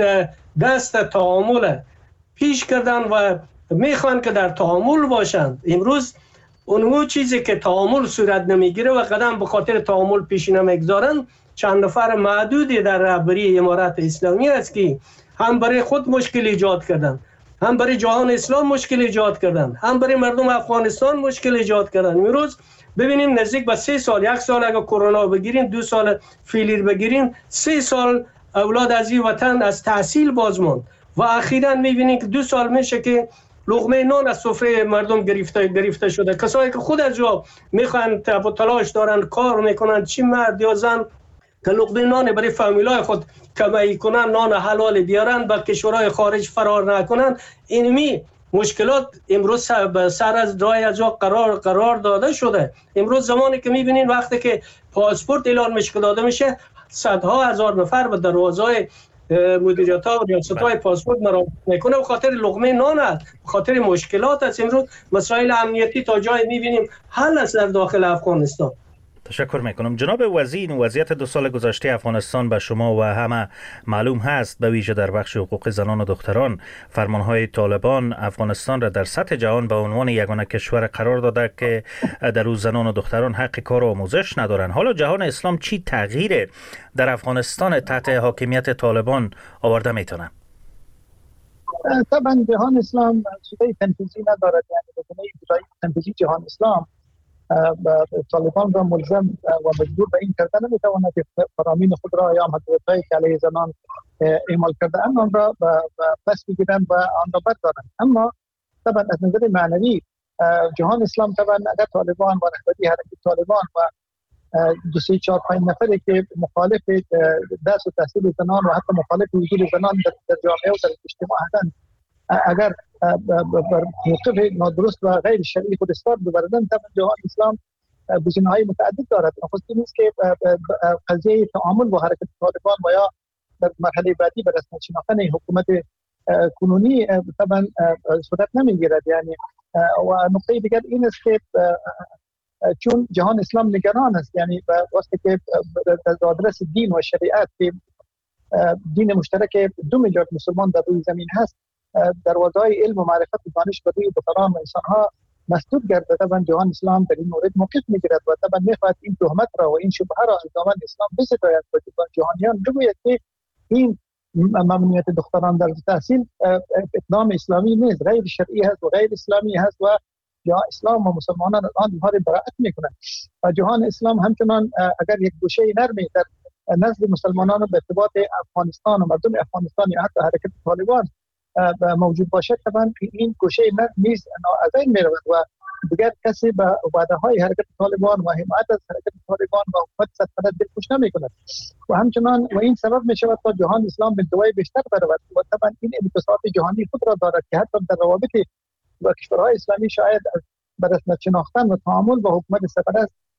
دست تعامل پیش کردن و میخوان که در تعامل باشند. امروز اون چیزی که تعامل صورت نمیگیره و قدم به خاطر تعامل پیش نمیگذارن چند نفر معدودی در رهبری امارت اسلامی است که هم برای خود مشکل ایجاد کردن، هم برای جهان اسلام مشکل ایجاد کردن، هم برای مردم افغانستان مشکل ایجاد کردن. امروز ببینیم نزدیک به 3 سال، 1 سال اگر کرونا بگیریم، 2 سال فیلیر بگیریم، 3 سال اولاد از این وطن از تحصیل باز ماند و اخیراً میبینیم که 2 سال میشه که لقمه نان از سفره مردم گرفته شده. کسایی که خود از جا میخوان تلاش دارن کار میکنن، چی مرد یا زن، که لقمه نان برای فامیلای خود کمایی کنن، نان حلال بیارن، به کشورهای خارج فرار نکنن. اینمی مشکلات امروز سر از راه از جا قرار داده شده. امروز زمانی که میبینین وقتی که پاسپورت اعلان میشه داده میشه، صدها هزار نفر به دروازه‌های مدیریت ها و ریاست های پاسپورت مراجعه میکنه به خاطر لقمه نان است، به خاطر مشکلات است. امروز مسائل امنیتی تا جای میبینیم حل است در داخل افغانستان. تشکر میکنم. جناب وزیر، وضعیت 2 سال گذشته افغانستان به شما و همه معلوم هست، به ویژه در بخش حقوق زنان و دختران. فرمانهای طالبان افغانستان را در سطح جهان به عنوان یگانه کشور قرار داده که در او زنان و دختران حق کار و آموزش ندارند. حالا جهان اسلام چی تغییر در افغانستان تحت حاکمیت طالبان آورده میتونه؟ طبعا جهان اسلام سوی تنفیذی ندارد، یعنی بکنه اجرایی تنفیذی جهان اسلام طالبان را ملزم و مجبور به این کرده نمیتواند که فرامین خود را یا محدودیت‌هایی که علیه زنان اعمال کرده آن را پس بگیرند و آن را بردارند. اما طبعا از نظر معنوی جهان اسلام طبعا اگر طالبان و رهبری حرکت طالبان و 2 3 4 5 نفری که مخالف درس و تحصیل زنان و حتی مخالف وجود زنان در جامعه و در اجتماع هستند، اگر بر موقف نادرست و غیر شرعی خود استار ببردن، طبعا جهان اسلام گزینه‌های متعدد دارد. نخستین نیست که قضیه تعامل با حرکت طالبان و یا در مرحله بعدی به رسمیت شناختن حکومت کنونی طبعا صورت نمیگیرد. یعنی و نقطه دیگر این است که چون جهان اسلام نگران است، یعنی وقتی که در آدرس دین و شریعت که دین مشترک 2 میلیارد مسلمان در روی زمین هست، دروازه‌های علم و معرفت و دانش به روی دختران و انسان‌ها مسدود گردد، طبعا جهان اسلام در این مورد موقف میگیرد و طبعا میخواهد این تهمت را و این شبهه را از دامن اسلام بستاید و جهانیان بگوید که این ممنوعیت دختران در تحصیل اقدام اسلامی نیست، غیر شرعی هست و غیر اسلامی هست و جهان اسلام و مسلمانان الان اینها را براءت میکنند. و جهان اسلام همچنان اگر یک گوشه نرمی در نزد مسلمانان به ارتباط افغانستان و مردم افغانستان یا حتی حرکت طالبان موجود باشد، طبعا این گوشه نیز ناازین می رود و دیگر کسی به وعده های حرکت طالبان و حمایت از حرکت طالبان و حکومت صدقه دلخوش نمی کند و همچنان و این سبب می شود تا جهان اسلام به دوای بیشتر برود و طبعا این انبساط جهانی خود را دارد که حتی در روابط و کشورهای اسلامی شاید به رسمیت شناختن و تعامل با حکومت سرپرست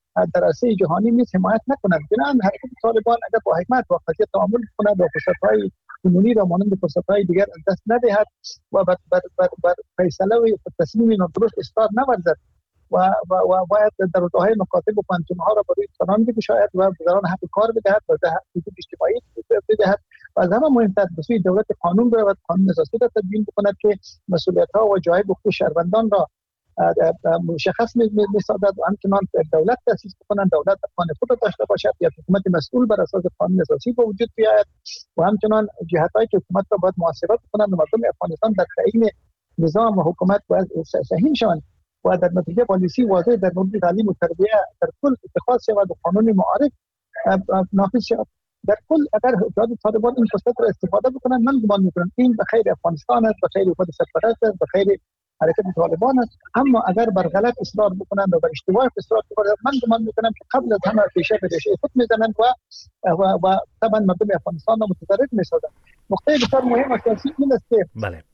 در عرصه جهانی نیز حمایت نکنند. بنابراین حرکت طالبان اگر با حکمت با قضیه تعامل کند و فرصت‌های کنونی را مانند فرصت‌های دیگر از دست ندهد و بر فیصله و تصمیم نادرست اصرار نورزد و باید در حوزه‌های مکاتب و پانتون‌ها را برای دختران بگشاید و دختران حق کار بدهد و حقوق اجتماعی بدهد و از همه مهمتر به سوی دولت قانون برود، قانون اساسی را تدوین بکند که مسئولیت‌ها و جای حقوق شهروندان را مشخص می‌سازد و همچنان دولت تأسیس بکنند، دولت ارکان خود را داشته باشد یا حکومت مسئول بر اساس قانون اساسی به وجود بیاید و همچنان جهت‌هایی که حکومت را باید محاسبه کنند و مردم افغانستان در تعیین نظام و حکومت باید سهیم شوند و در نتیجه پالیسی واضح در مورد تعلیم و تربیت در کل اتخاذ شود و قانون معارف نافذ شود. در کل اگر حکومت طالبان این فرصت را استفاده بکنند، من گمان می‌کنم این به خیر افغانستان است، به خیر حکومت سرپرست است، به خیر حرکت طالبان است. اما اگر بر غلط اصرار بکنند و بر اشتباه اصرار بکنند، من گمان می‌کنم که قبل از همه ریشه به ریشه خود می‌زنند و طبعا مردم افغانستان را متضرر می‌سازند. نکته بسیار مهم است این است که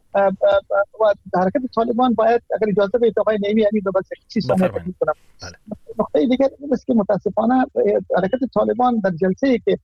و حرکت طالبان باید اگر اجازه بدید آقای نعیمی امید به 30 ثانیه تکمیل کنم. نکته دیگر این است که متاسفانه حرکت طالبان در جلسه‌ای که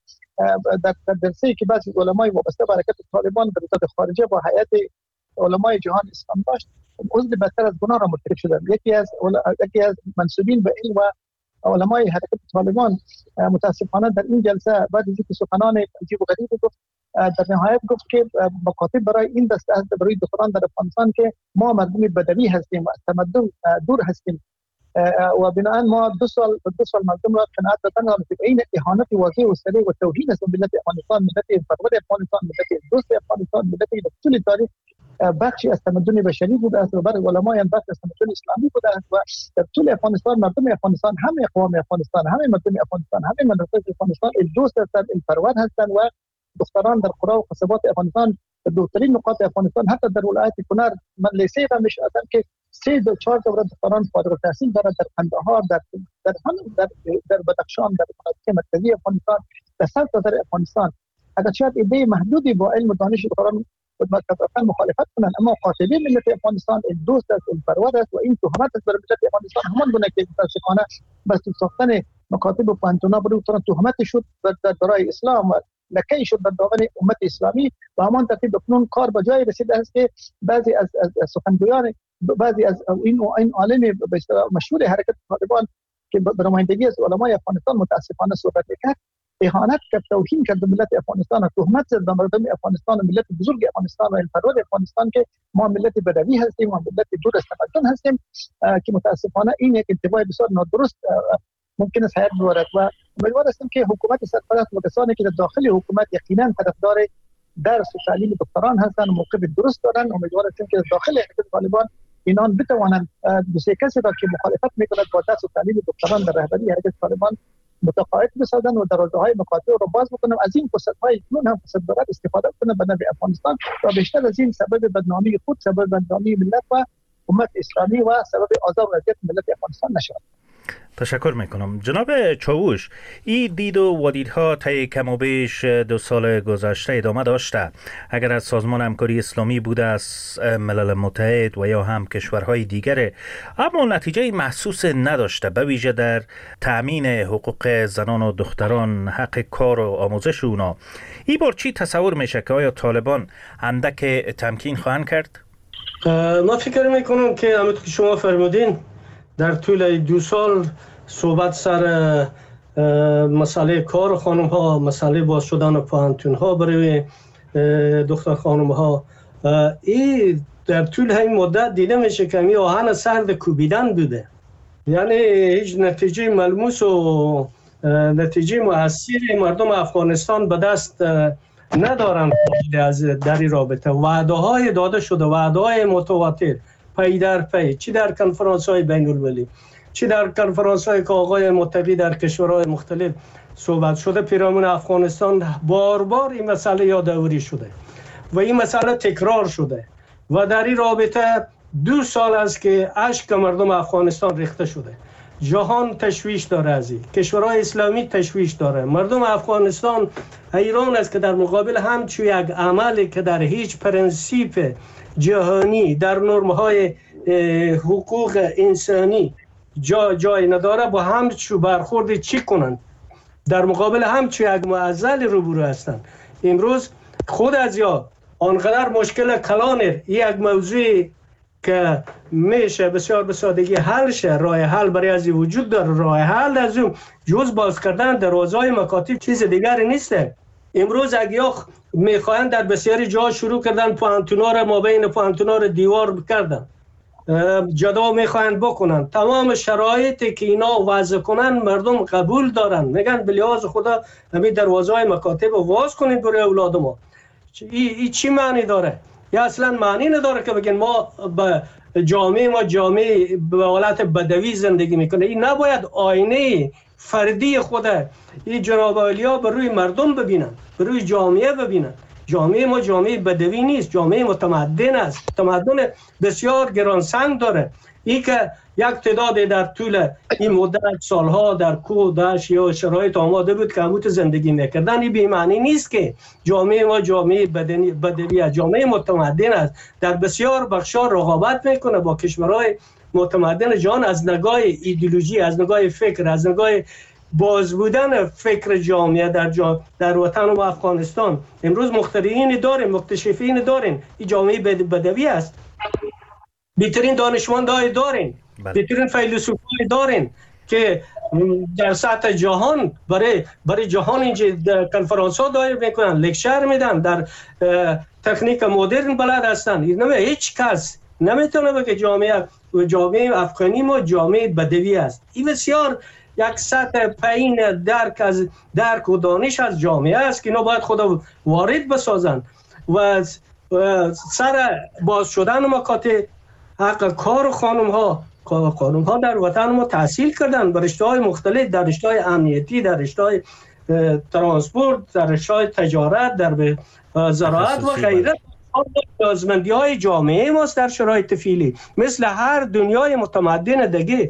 بعضی علمای وابسته به حرکت طالبان در وزارت خارجه با هیئت علمای جهان اسلام داشت، عضو بدتر از گناه را مرتکب شدند. یکی از منسوبین به علم و علمای حرکت طالبان متاسفانه در این جلسه بعد از اینکه سخنان عجیب و غریب گفت، در نهایت گفت که مکاتب برای این دسته است، برای دختران در افغانستان که ما مردم بدوی هستیم و از تمدن دور هستیم و بنابراین ما دو سال مردم را قناعت دادن که این اهانت واضح و صریح و توهین است ملت افغانستان، ملت پرور افغانستان، ملت دوست افغانستان، ملتی در طول تاریخ بخشی از تمدن بشری بوده است و برای علمای هم بخشی از تمدن اسلامی بوده است و در طول افغانستان مردم افغانستان، همه اقوام افغانستان، همه مردم افغانستان، همه مناطق افغانستان دوست هستند، پرور هستند و دختران در قرى و قصبات افغانستان در دورترین نقاط افغانستان حتی در ولایت کنر من لیسه را میشناسم که 3 تا 4 دوره دختران فارغ التحصیل دارند در قندهار، در بدخشان، در مناطق مرکزی افغانستان، در سرتاسر افغانستان. اگر شاید ایده محدودی با علم و دانش دختران خودمختار مخالفت کنند، اما قاطبه ملت افغانستان دوست است، پرور است و این تهمت است بر ملت افغانستان همان گونه که متاسفانه بس ساختن مکاتب و پانتونا برای تهمت شد برای اسلام و لکه شد بر دامن امت اسلامی و همان ترتیب اکنون کار به جای رسیده است که بعضی از سخنگویان، بعضی از این عالم مشهور حرکت طالبان که به نمایندگی از علمای افغانستان متاسفانه صحبت کرد، اهانت کرد، توهین کرد به ملت افغانستان و تهمت زد به مردم افغانستان و ملت بزرگ افغانستان و پرور افغانستان که ما ملت بدوی هستیم و ملت دور از تمدن هستیم که متاسفانه این یک انتباه بسیار نادرست ممکن است حیات ببرد و امیدوار هستم که حکومت سرپرست و کسانی که در داخل حکومت یقینا طرفدار درس و تعلیم دختران هستند و موقف درست دارند، امیدوار هستم که داخل حرکت طالبان اینان بتوانند دو سه کسی را که مخالفت میکنند با درس و تعلیم دختران در رهبری حرکت طالبان متقاعد بسازند و دروازه‌های مکاتب را باز بکنند، از این فرصت‌های کنون هم فرصت دارد استفاده کنند به نفع افغانستان و بیشتر از این سبب بدنامی خود، سبب بدنامی ملت و امت اسلامی و سبب آزار و اذیت ملت افغانستان نشود. تشکر میکنم. جناب چاوش، این دید و وادیدها طی کم و بیش 2 سال گذشته ادامه داشته. اگر از سازمان همکاری اسلامی بوده، از ملل متحد و یا هم کشورهای دیگره، اما نتیجه محسوس نداشته، به ویژه در تأمین حقوق زنان و دختران، حق کار و آموزش اونا. این بار چی تصور میشه که آیا طالبان اندک تمکین خواهند کرد؟ ما فکر میکنم که همونطور که شما فرمودین در طول 2 سال صحبت سر مسئله کار خانم ها، مسئله باز شدن پانتون ها برای دختر خانم ها، این در طول این مدت دیده میشه که این آهن سرد کوبیدن بوده، یعنی هیچ نتیجه ملموس و نتیجه مؤثری مردم افغانستان به دست ندارن در این رابطه. وعده های داده شده، وعده های متواتر پی در پی، چی در کنفرانس های بین المللی، چی در کنفرانس های که آقای متقی در کشورهای مختلف صحبت شده، پیرامون افغانستان بار بار این مسئله یادآوری شده و این مسئله تکرار شده و در این رابطه 2 سال است که اشک مردم افغانستان ریخته شده. جهان تشویش داره، از این کشورهای اسلامی تشویش داره. مردم افغانستان حیران است که در مقابل همچون یک عملی که در هیچ پرنسیپ جهانی، در نرم‌های حقوق انسانی جای نداره با هم چو برخورد چی کنند؟ در مقابل هم چو یک معضل روبرو هستند. امروز خود از یا آنقدر مشکل کلانه یک موضوعی که میشه بسیار به سادگی حل شه، راه حل برای از وجود داره. راه حل از اون جز باز کردن دروازه‌های مکاتب چیز دیگری نیسته. امروز اگه میخواین در بسیاری جا شروع کردن پانتونا را ما بین پانتونا را دیوار کردن، جدا میخواین بکنن. تمام شرایطی که اینا وضع کنن مردم قبول دارن، میگن به لحاظ خدا همین دروازه‌های مکاتب واز کنید برای اولاد ما. این چی معنی داره؟ یا اصلا معنی نداره که بگن ما جامعه به حالت بدوی زندگی میکنه. این نباید آینه فردی خود این جناب اولیا بر روی مردم ببینن، بر روی جامعه ببینن. جامعه ما جامعه بدوی نیست، جامعه متمدن است. تمدن بسیار گرانسنگ داره. این که یک تعداد در طول این مدت سالها در کوه دشت یا شرایط آماده بود که هموت زندگی میکردن، این بی‌معنی نیست که جامعه ما جامعه بدوی است. جامعه متمدن است، در بسیار بخشا رقابت میکنه با کشورهای متمدن جهان از نگاه ایدئولوژی، از نگاه فکر، از نگاه باز بودن فکر جامعه در وطن و افغانستان. امروز مخترعین داریم، مکتشفین داریم. این جامعه بدوی است. بهترین دانشمندای دارین، بهترین فیلسوفای دارین که در سطح جهان برای جهان اینجا کنفرانس ها دایر میکنن، لکچر میدن، در تکنیک مدرن بلد هستن. هیچ کس نمیتونه بگه جامعه افغانی ما جامعه بدوی است. این بسیار یک سطح پایین درک و دانش از جامعه است که اینا باید خود وارد بسازن و سر باز شدن مکاتب حق کار خانم ها در وطن ما تحصیل کردن، در رشته‌های مختلف، در رشته‌های امنیتی، در رشته‌های ترانسپورت، در رشته‌های تجارت، در زراعت و غیره. نیازمندی‌های جامعه ماست در شرایط فعلی، مثل هر دنیای متمدن دیگه،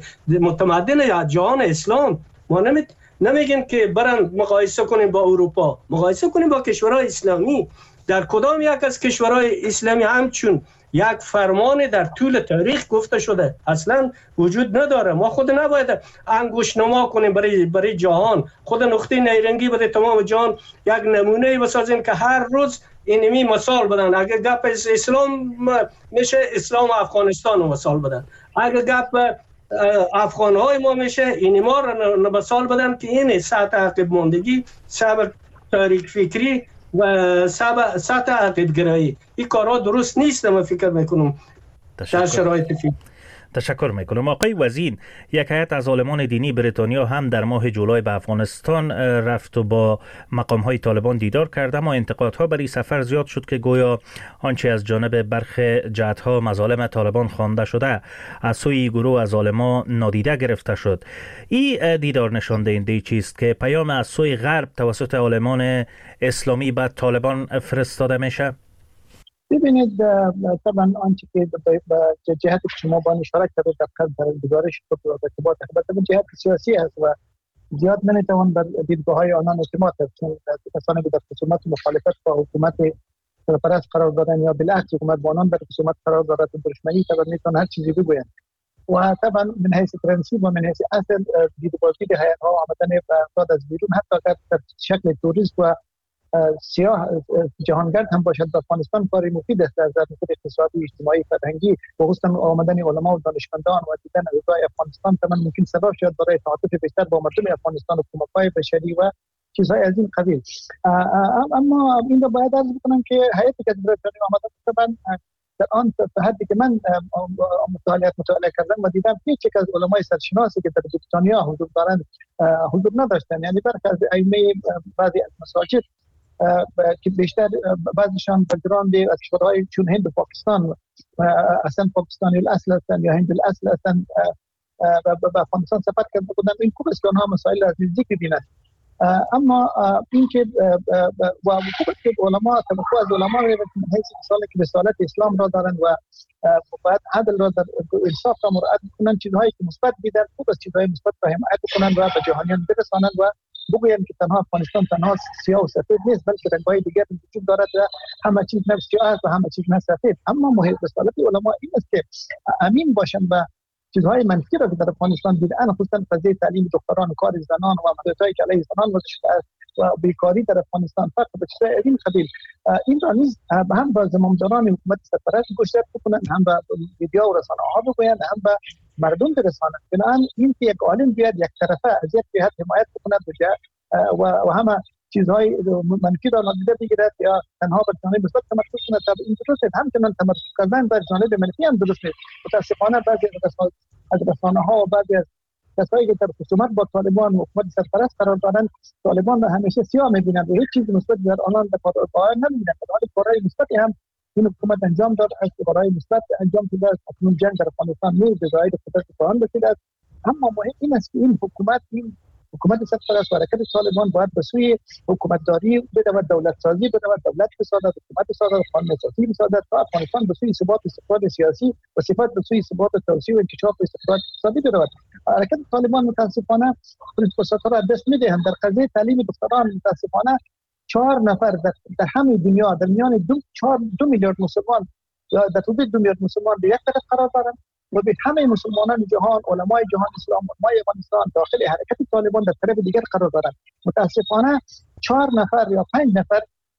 متمدن جهان اسلام. ما نمیگیم که برن مقایسه کنیم با اروپا، مقایسه کنیم با کشورهای اسلامی. در کدام یک از کشورهای اسلامی همچون یک فرمان در طول تاریخ گفته شده اصلا وجود نداره. ما خود نباید انگشت نما کنیم برای جهان، خود نقطه نیرنگی برای تمام جهان یک نمونه بسازیم که هر روز اینمی مثال بدن. اگر گپ اسلام میشه اسلام افغانستان رو مثال بدن، اگر گپ افغانهای ما میشه این ما رو مثال بدن که این سطح عقب ماندگی، سطح تاریک فکری و سطح عقب گرایی، این کارها درست نیست. من فکر میکنم در شرایط فعلی. تشکر میکنم. آقای وزین، یک هیئت از عالمان دینی بریتانیا هم در ماه جولای به افغانستان رفت و با مقام‌های طالبان دیدار کرد، اما انتقادها بر این سفر زیاد شد که گویا آنچه از جانب برخی جهت‌ها مظالم طالبان خوانده شده از سوی گروه از عالمان نادیده گرفته شد. این دیدار نشان دهنده چیست که پیام از سوی غرب توسط عالمان اسلامی به طالبان فرستاده میشه؟ ببینید، طبعا آنچه که به جهت شما با اشاره کردید در گزارش ارتباط البته به جهت سیاسی است و زیاد نمیتوان بر دیدگاه‌های آنان اعتماد کرد، چون کسانی که در خصومت مخالفت با حکومت سرپرست قرار دارن یا بالعکس حکومت با آنان در خصومت قرار دارد و دشمنی طبعا میتونن هر چیزی بگویند و طبعا من حیث پرنسیپ و من حیث اصل دیدبازی هیئت‌ها آمدن به افراد از بیرون حتی اگر در شکل توریست و سیاه جهانگرد هم باشد به افغانستان کاری مفید است از نظر اقتصادی، اجتماعی، فرهنگی. خصوصا آمدن علما و دانشمندان و دیدن اوضاع افغانستان طبعا ممکن سبب شد برای تعاطف بیشتر با مردم افغانستان و کمک‌های بشری و چیزهای از این قبیل. اما این رو باید عرض بکنم که هیئتی که بریتانیا آمده طبعا در آن حدی که من مطالعه کردم و دیدم هیچ یک از علمای سرشناسی که در بریتانیا حضور دارند حضور نداشتن. یعنی برخی از ائمه بعضی از مساجد که بیشتر بعضیشان بک‌گراند از کشورهای چون هند و پاکستان اصلا پاکستانی الاصل هستند یا هند الاصل هستند به افغانستان سفر کرده بودند. این خوب است که آنها مسائل از نزدیک ببینند. اما این که و خوب است که علما توقع از علما می‌رود که حیث کسانی که رسالت اسلام را دارند و باید عدل را در انصاف را مراعات کنند، چیزهایی که مثبت دیدن خوب است چیزهای مثبت را حمایت کنند و به جهانیان برسانند و بگویم که تنها افغانستان تنها سیاه و سفید نیست، بلکه رنگ‌های دیگر وجود دارد و همه چیز نه سیاه است و همه چیز نه سفید. اما رسالت علما این است که امین باشند و چیزهای منفی را که در افغانستان دیدن، خصوصا قضیه تعلیم دختران و کار زنان و محدودیت‌هایی که علیه زنان وضع شده است و بیکاری در افغانستان فقط به چیزهای این قبیل، این را نیز هم با زمامداران حکومت سرپرست گوشزد بکنند، هم به میدیا و رسانه‌ها بگویند، هم به مردم برسانند. بنابراین این که یک عالم بیاد یک طرفه از یک جهت حمایت بکند و همه چیزهای منفی را نادیده بگیرد یا تنها بر جانب مثبت تمرکز کند، تا این درست است. همچنان تمرکز کردن بر جانب منفی هم درست نیست. متاسفانه بعضی از رسانه‌ها و بعضی از کسایی که در خصومت با طالبان و حکومت سرپرست قرار دارند، طالبان را همیشه سیاه می‌بینند و هیچ چیز مثبت در آنان در کار نمی‌بینند. در حالی کارهای مثبتی هم این حکومت انجام داد است، کارهای مثبت انجام داده است. اکنون جنگ در افغانستان نیز به ظاهر قدرت پایان رسیده است. اما مهم این است که این حکومت سرپرست و حرکت طالبان باید به سوی حکومتداری بدود، دولت سازی بدود، دولت بسازد، حکومت بسازد، قانون اساسی بسازد تا افغانستان به سوی ثبات و استقرار سیاسی و صفات به سوی ثبات توسعه و انکشاف و استقرار اقتصادی برود. حرکت طالبان متاسفانه فرصت‌ها را دست می‌دهند. در قضیه تعلیم دختران متاسفانه 4 نفر در همه دنیا در میان 2 میلیارد مسلمان یا در حدود 2 میلیارد مسلمان به یک طرف قرار دارند و به همه مسلمانان جهان، علمای جهان اسلام، علمای افغانستان داخل حرکت طالبان در طرف دیگر قرار دارند. متاسفانه 4 نفر یا 5 نفر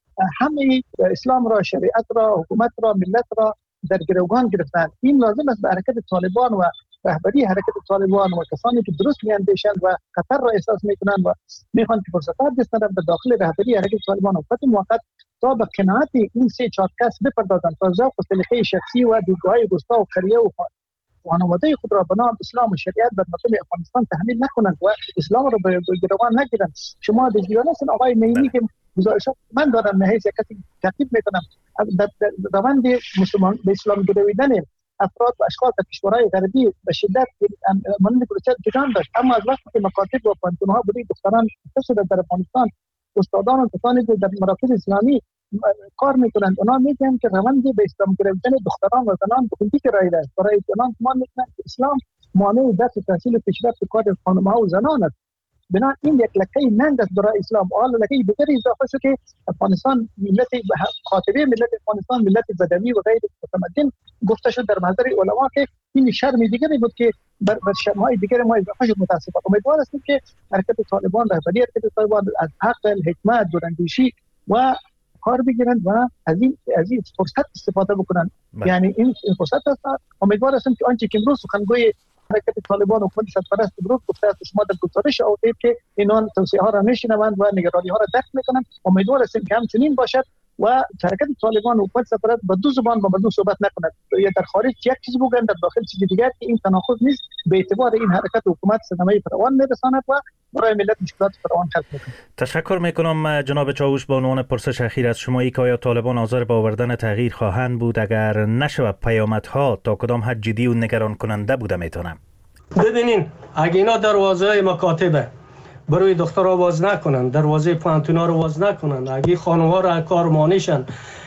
همه اسلام را، شریعت را، حکومت را، ملت را در گروگان گرفتند. این لازم است به حرکت طالبان و رهبری حرکت طالبان و کسانی که درست میاندیشند و خطر را احساس میکنند و میخوان که فرصتات دستند به داخل رهبری حرکت طالبان و خط موقت تا به قناعت این 3-4 کس بپردازند تا ذوق و سلیقه شخصی و دیدگاه‌های روستا و قریه و خانواده خود را به نام اسلام و شریعت در مقام افغانستان تحمیل نکنند و اسلام را به گروگان نگیرند. شما دژیان هستین آقای نعیمی که گزارشات من دارم، نهایت کسی تاکید میکنم در روند مسلمان به اسلام گرویدن افراد و اشخاص در کشورهای غربی به شدت مانند بلوچستان جریان داشت، اما از وقتی که مکاتب و پانتون‌ها برای دختران شده در افغانستان، استادان و کسانی که در مراکز اسلامی کار میکنند اونا میگن که روند به اسلام گرفتن دختران و زنان بخوندی که رایده است. برای زنان ما میگن که اسلام مانع درس تحصیل و پیشرفت کار خانم‌ها و زنان است. بنا این یک لکه ننگ است برای اسلام. حالا لکه دیگری اضافه شد که افغانستان ملت خاطبه ملت افغانستان ملت بدوی و غیر متمدن گفته شد در محضر علما که این شرم دیگری بود که بر شرم‌های دیگر ما اضافه شد. متاسفانه امیدوار هستیم که حرکت طالبان رهبری حرکت طالبان از عقل، حکمت، دوراندیشی و کار بگیرند و از این فرصت استفاده بکنند. یعنی این فرصت است. امیدوار هستم که آنچه که امروز سخنگوی حرکت طالبان و حکومت سرپرست درود گفته است، شما در گزارش آورید که اینان توصیه ها را میشنوند و نگرانی ها را درک میکنند. امیدوار هستیم که همچنین باشد و حرکت طالبان و حکومت سرپرست با دو زبان با مردم صحبت نکند، یا در خارج یک چیز بگویند در داخل چیز دیگر، که این تناقض نیست. به اعتبار این حرکت حکومت صدمه فراوان میرساند و برای ملت مشکلات فراوان خلق میکنه. تشکر میکنم جناب چاوش. به عنوان پرسش اخیر از شما، که آیا طالبان حاضر به آوردن تغییر خواهند بود اگر نشود پیامدها تا کدام حد جدی و نگران کننده بوده میتونم؟ ببینین اگه اینا دروازه مکاتب برای دخترها باز نکنن، دروازه پانتونا رو باز نکنن، اگه خانم‌ها را کار مانعشن،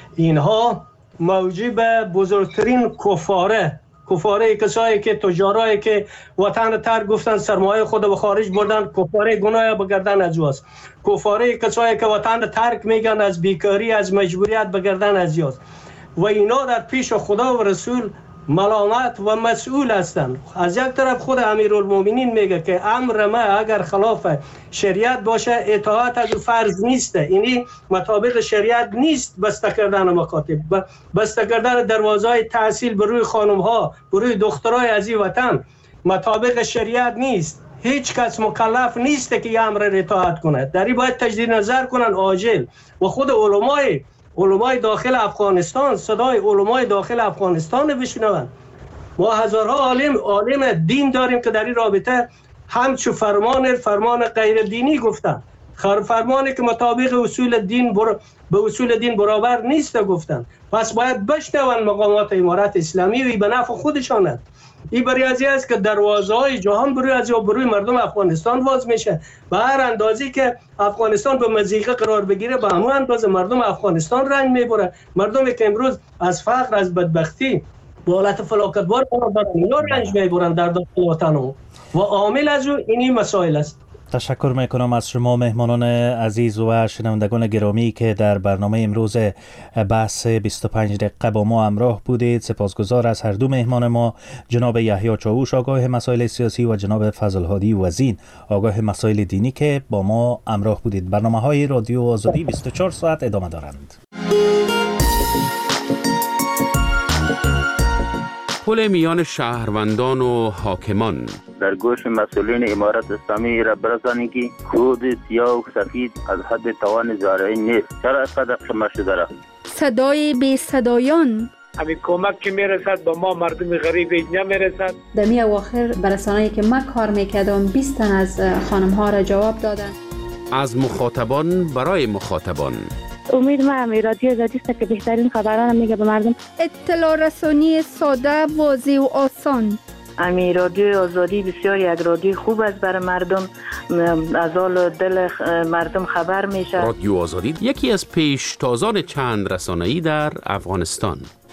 اینها موجب بزرگترین کفاره کسایی که تجارایی که وطن ترک گفتن سرمایه خود به خارج بردن، کفاره گناه به گردن ازیاست. کفاره کسایی که وطن ترک میگن از بیکاری، از مجبوریت به گردن ازیاست. و اینا در پیش خدا و رسول ملامت و مسئول هستند. از یک طرف خود امیرالمومنین میگه که امر ما اگر خلاف شریعت باشه اطاعت از فرض نیست. اینی مطابق شریعت نیست بسته کردن مکاتب، بسته کردن دروازهای تحصیل بروی خانم ها، بروی دخترای از این وطن مطابق شریعت نیست. هیچ کس مکلف نیست که این امر را اطاعت کنه. در این باید تجدید نظر کنن عاجل. و خود علمای داخل افغانستان صدای علمای داخل افغانستان بشنوند. ما هزارها عالم دین داریم که در این رابطه همچو فرمان غیر دینی گفتن، فرمانی که مطابق اصول دین به اصول دین برابر نیست گفتن. پس باید بشنوند مقامات امارت اسلامی و به نفع خودشانند. این برای ازی است که دروازه‌های جهان بروی مردم افغانستان باز میشه. به هر اندازی که افغانستان به مضیقه قرار بگیره به همون اندازه مردم افغانستان رنج میبره. مردمی که امروز از فقر، از بدبختی به حالت فلاکتبار قرار دارن، اینا رنج میبرن در داخل وطن و عامل از اینی مسائل است. تشکر میکنم از شما مهمانان عزیز و شنوندگان گرامی که در برنامه امروز بحث 25 دقیقه با ما همراه بودید. سپاسگزار از هر دو مهمان ما، جناب یحیی چاووش آگاه مسائل سیاسی و جناب فضل‌هادی وزین آگاه مسائل دینی که با ما همراه بودید. برنامه‌های رادیو آزادی 24 ساعت ادامه دارند. پل میان شهروندان و حاکمان. در گوش مسئولین امارت اسلامی را برسانید که خود سیاه و سفید از حد توان زارعی نیست. چرا اینقدر قمه شده را؟ صدای بی صدایان. همین کمک که میرسد به ما مردم غریب نمیرسد. در می اواخر برسانه‌ای که ما کار میکردم 20 تن از خانم ها را جواب دادن. از مخاطبان برای مخاطبان. امید ما رادیو آزادی است که بهترین خبران میگه به مردم. اطلاع رسانی ساده، واضح و آسان. رادیو آزادی بسیار یک رادیو خوب است برای مردم، از حال دل مردم خبر میشه. رادیو آزادی یکی از پیشتازان چند رسانه‌ای در افغانستان.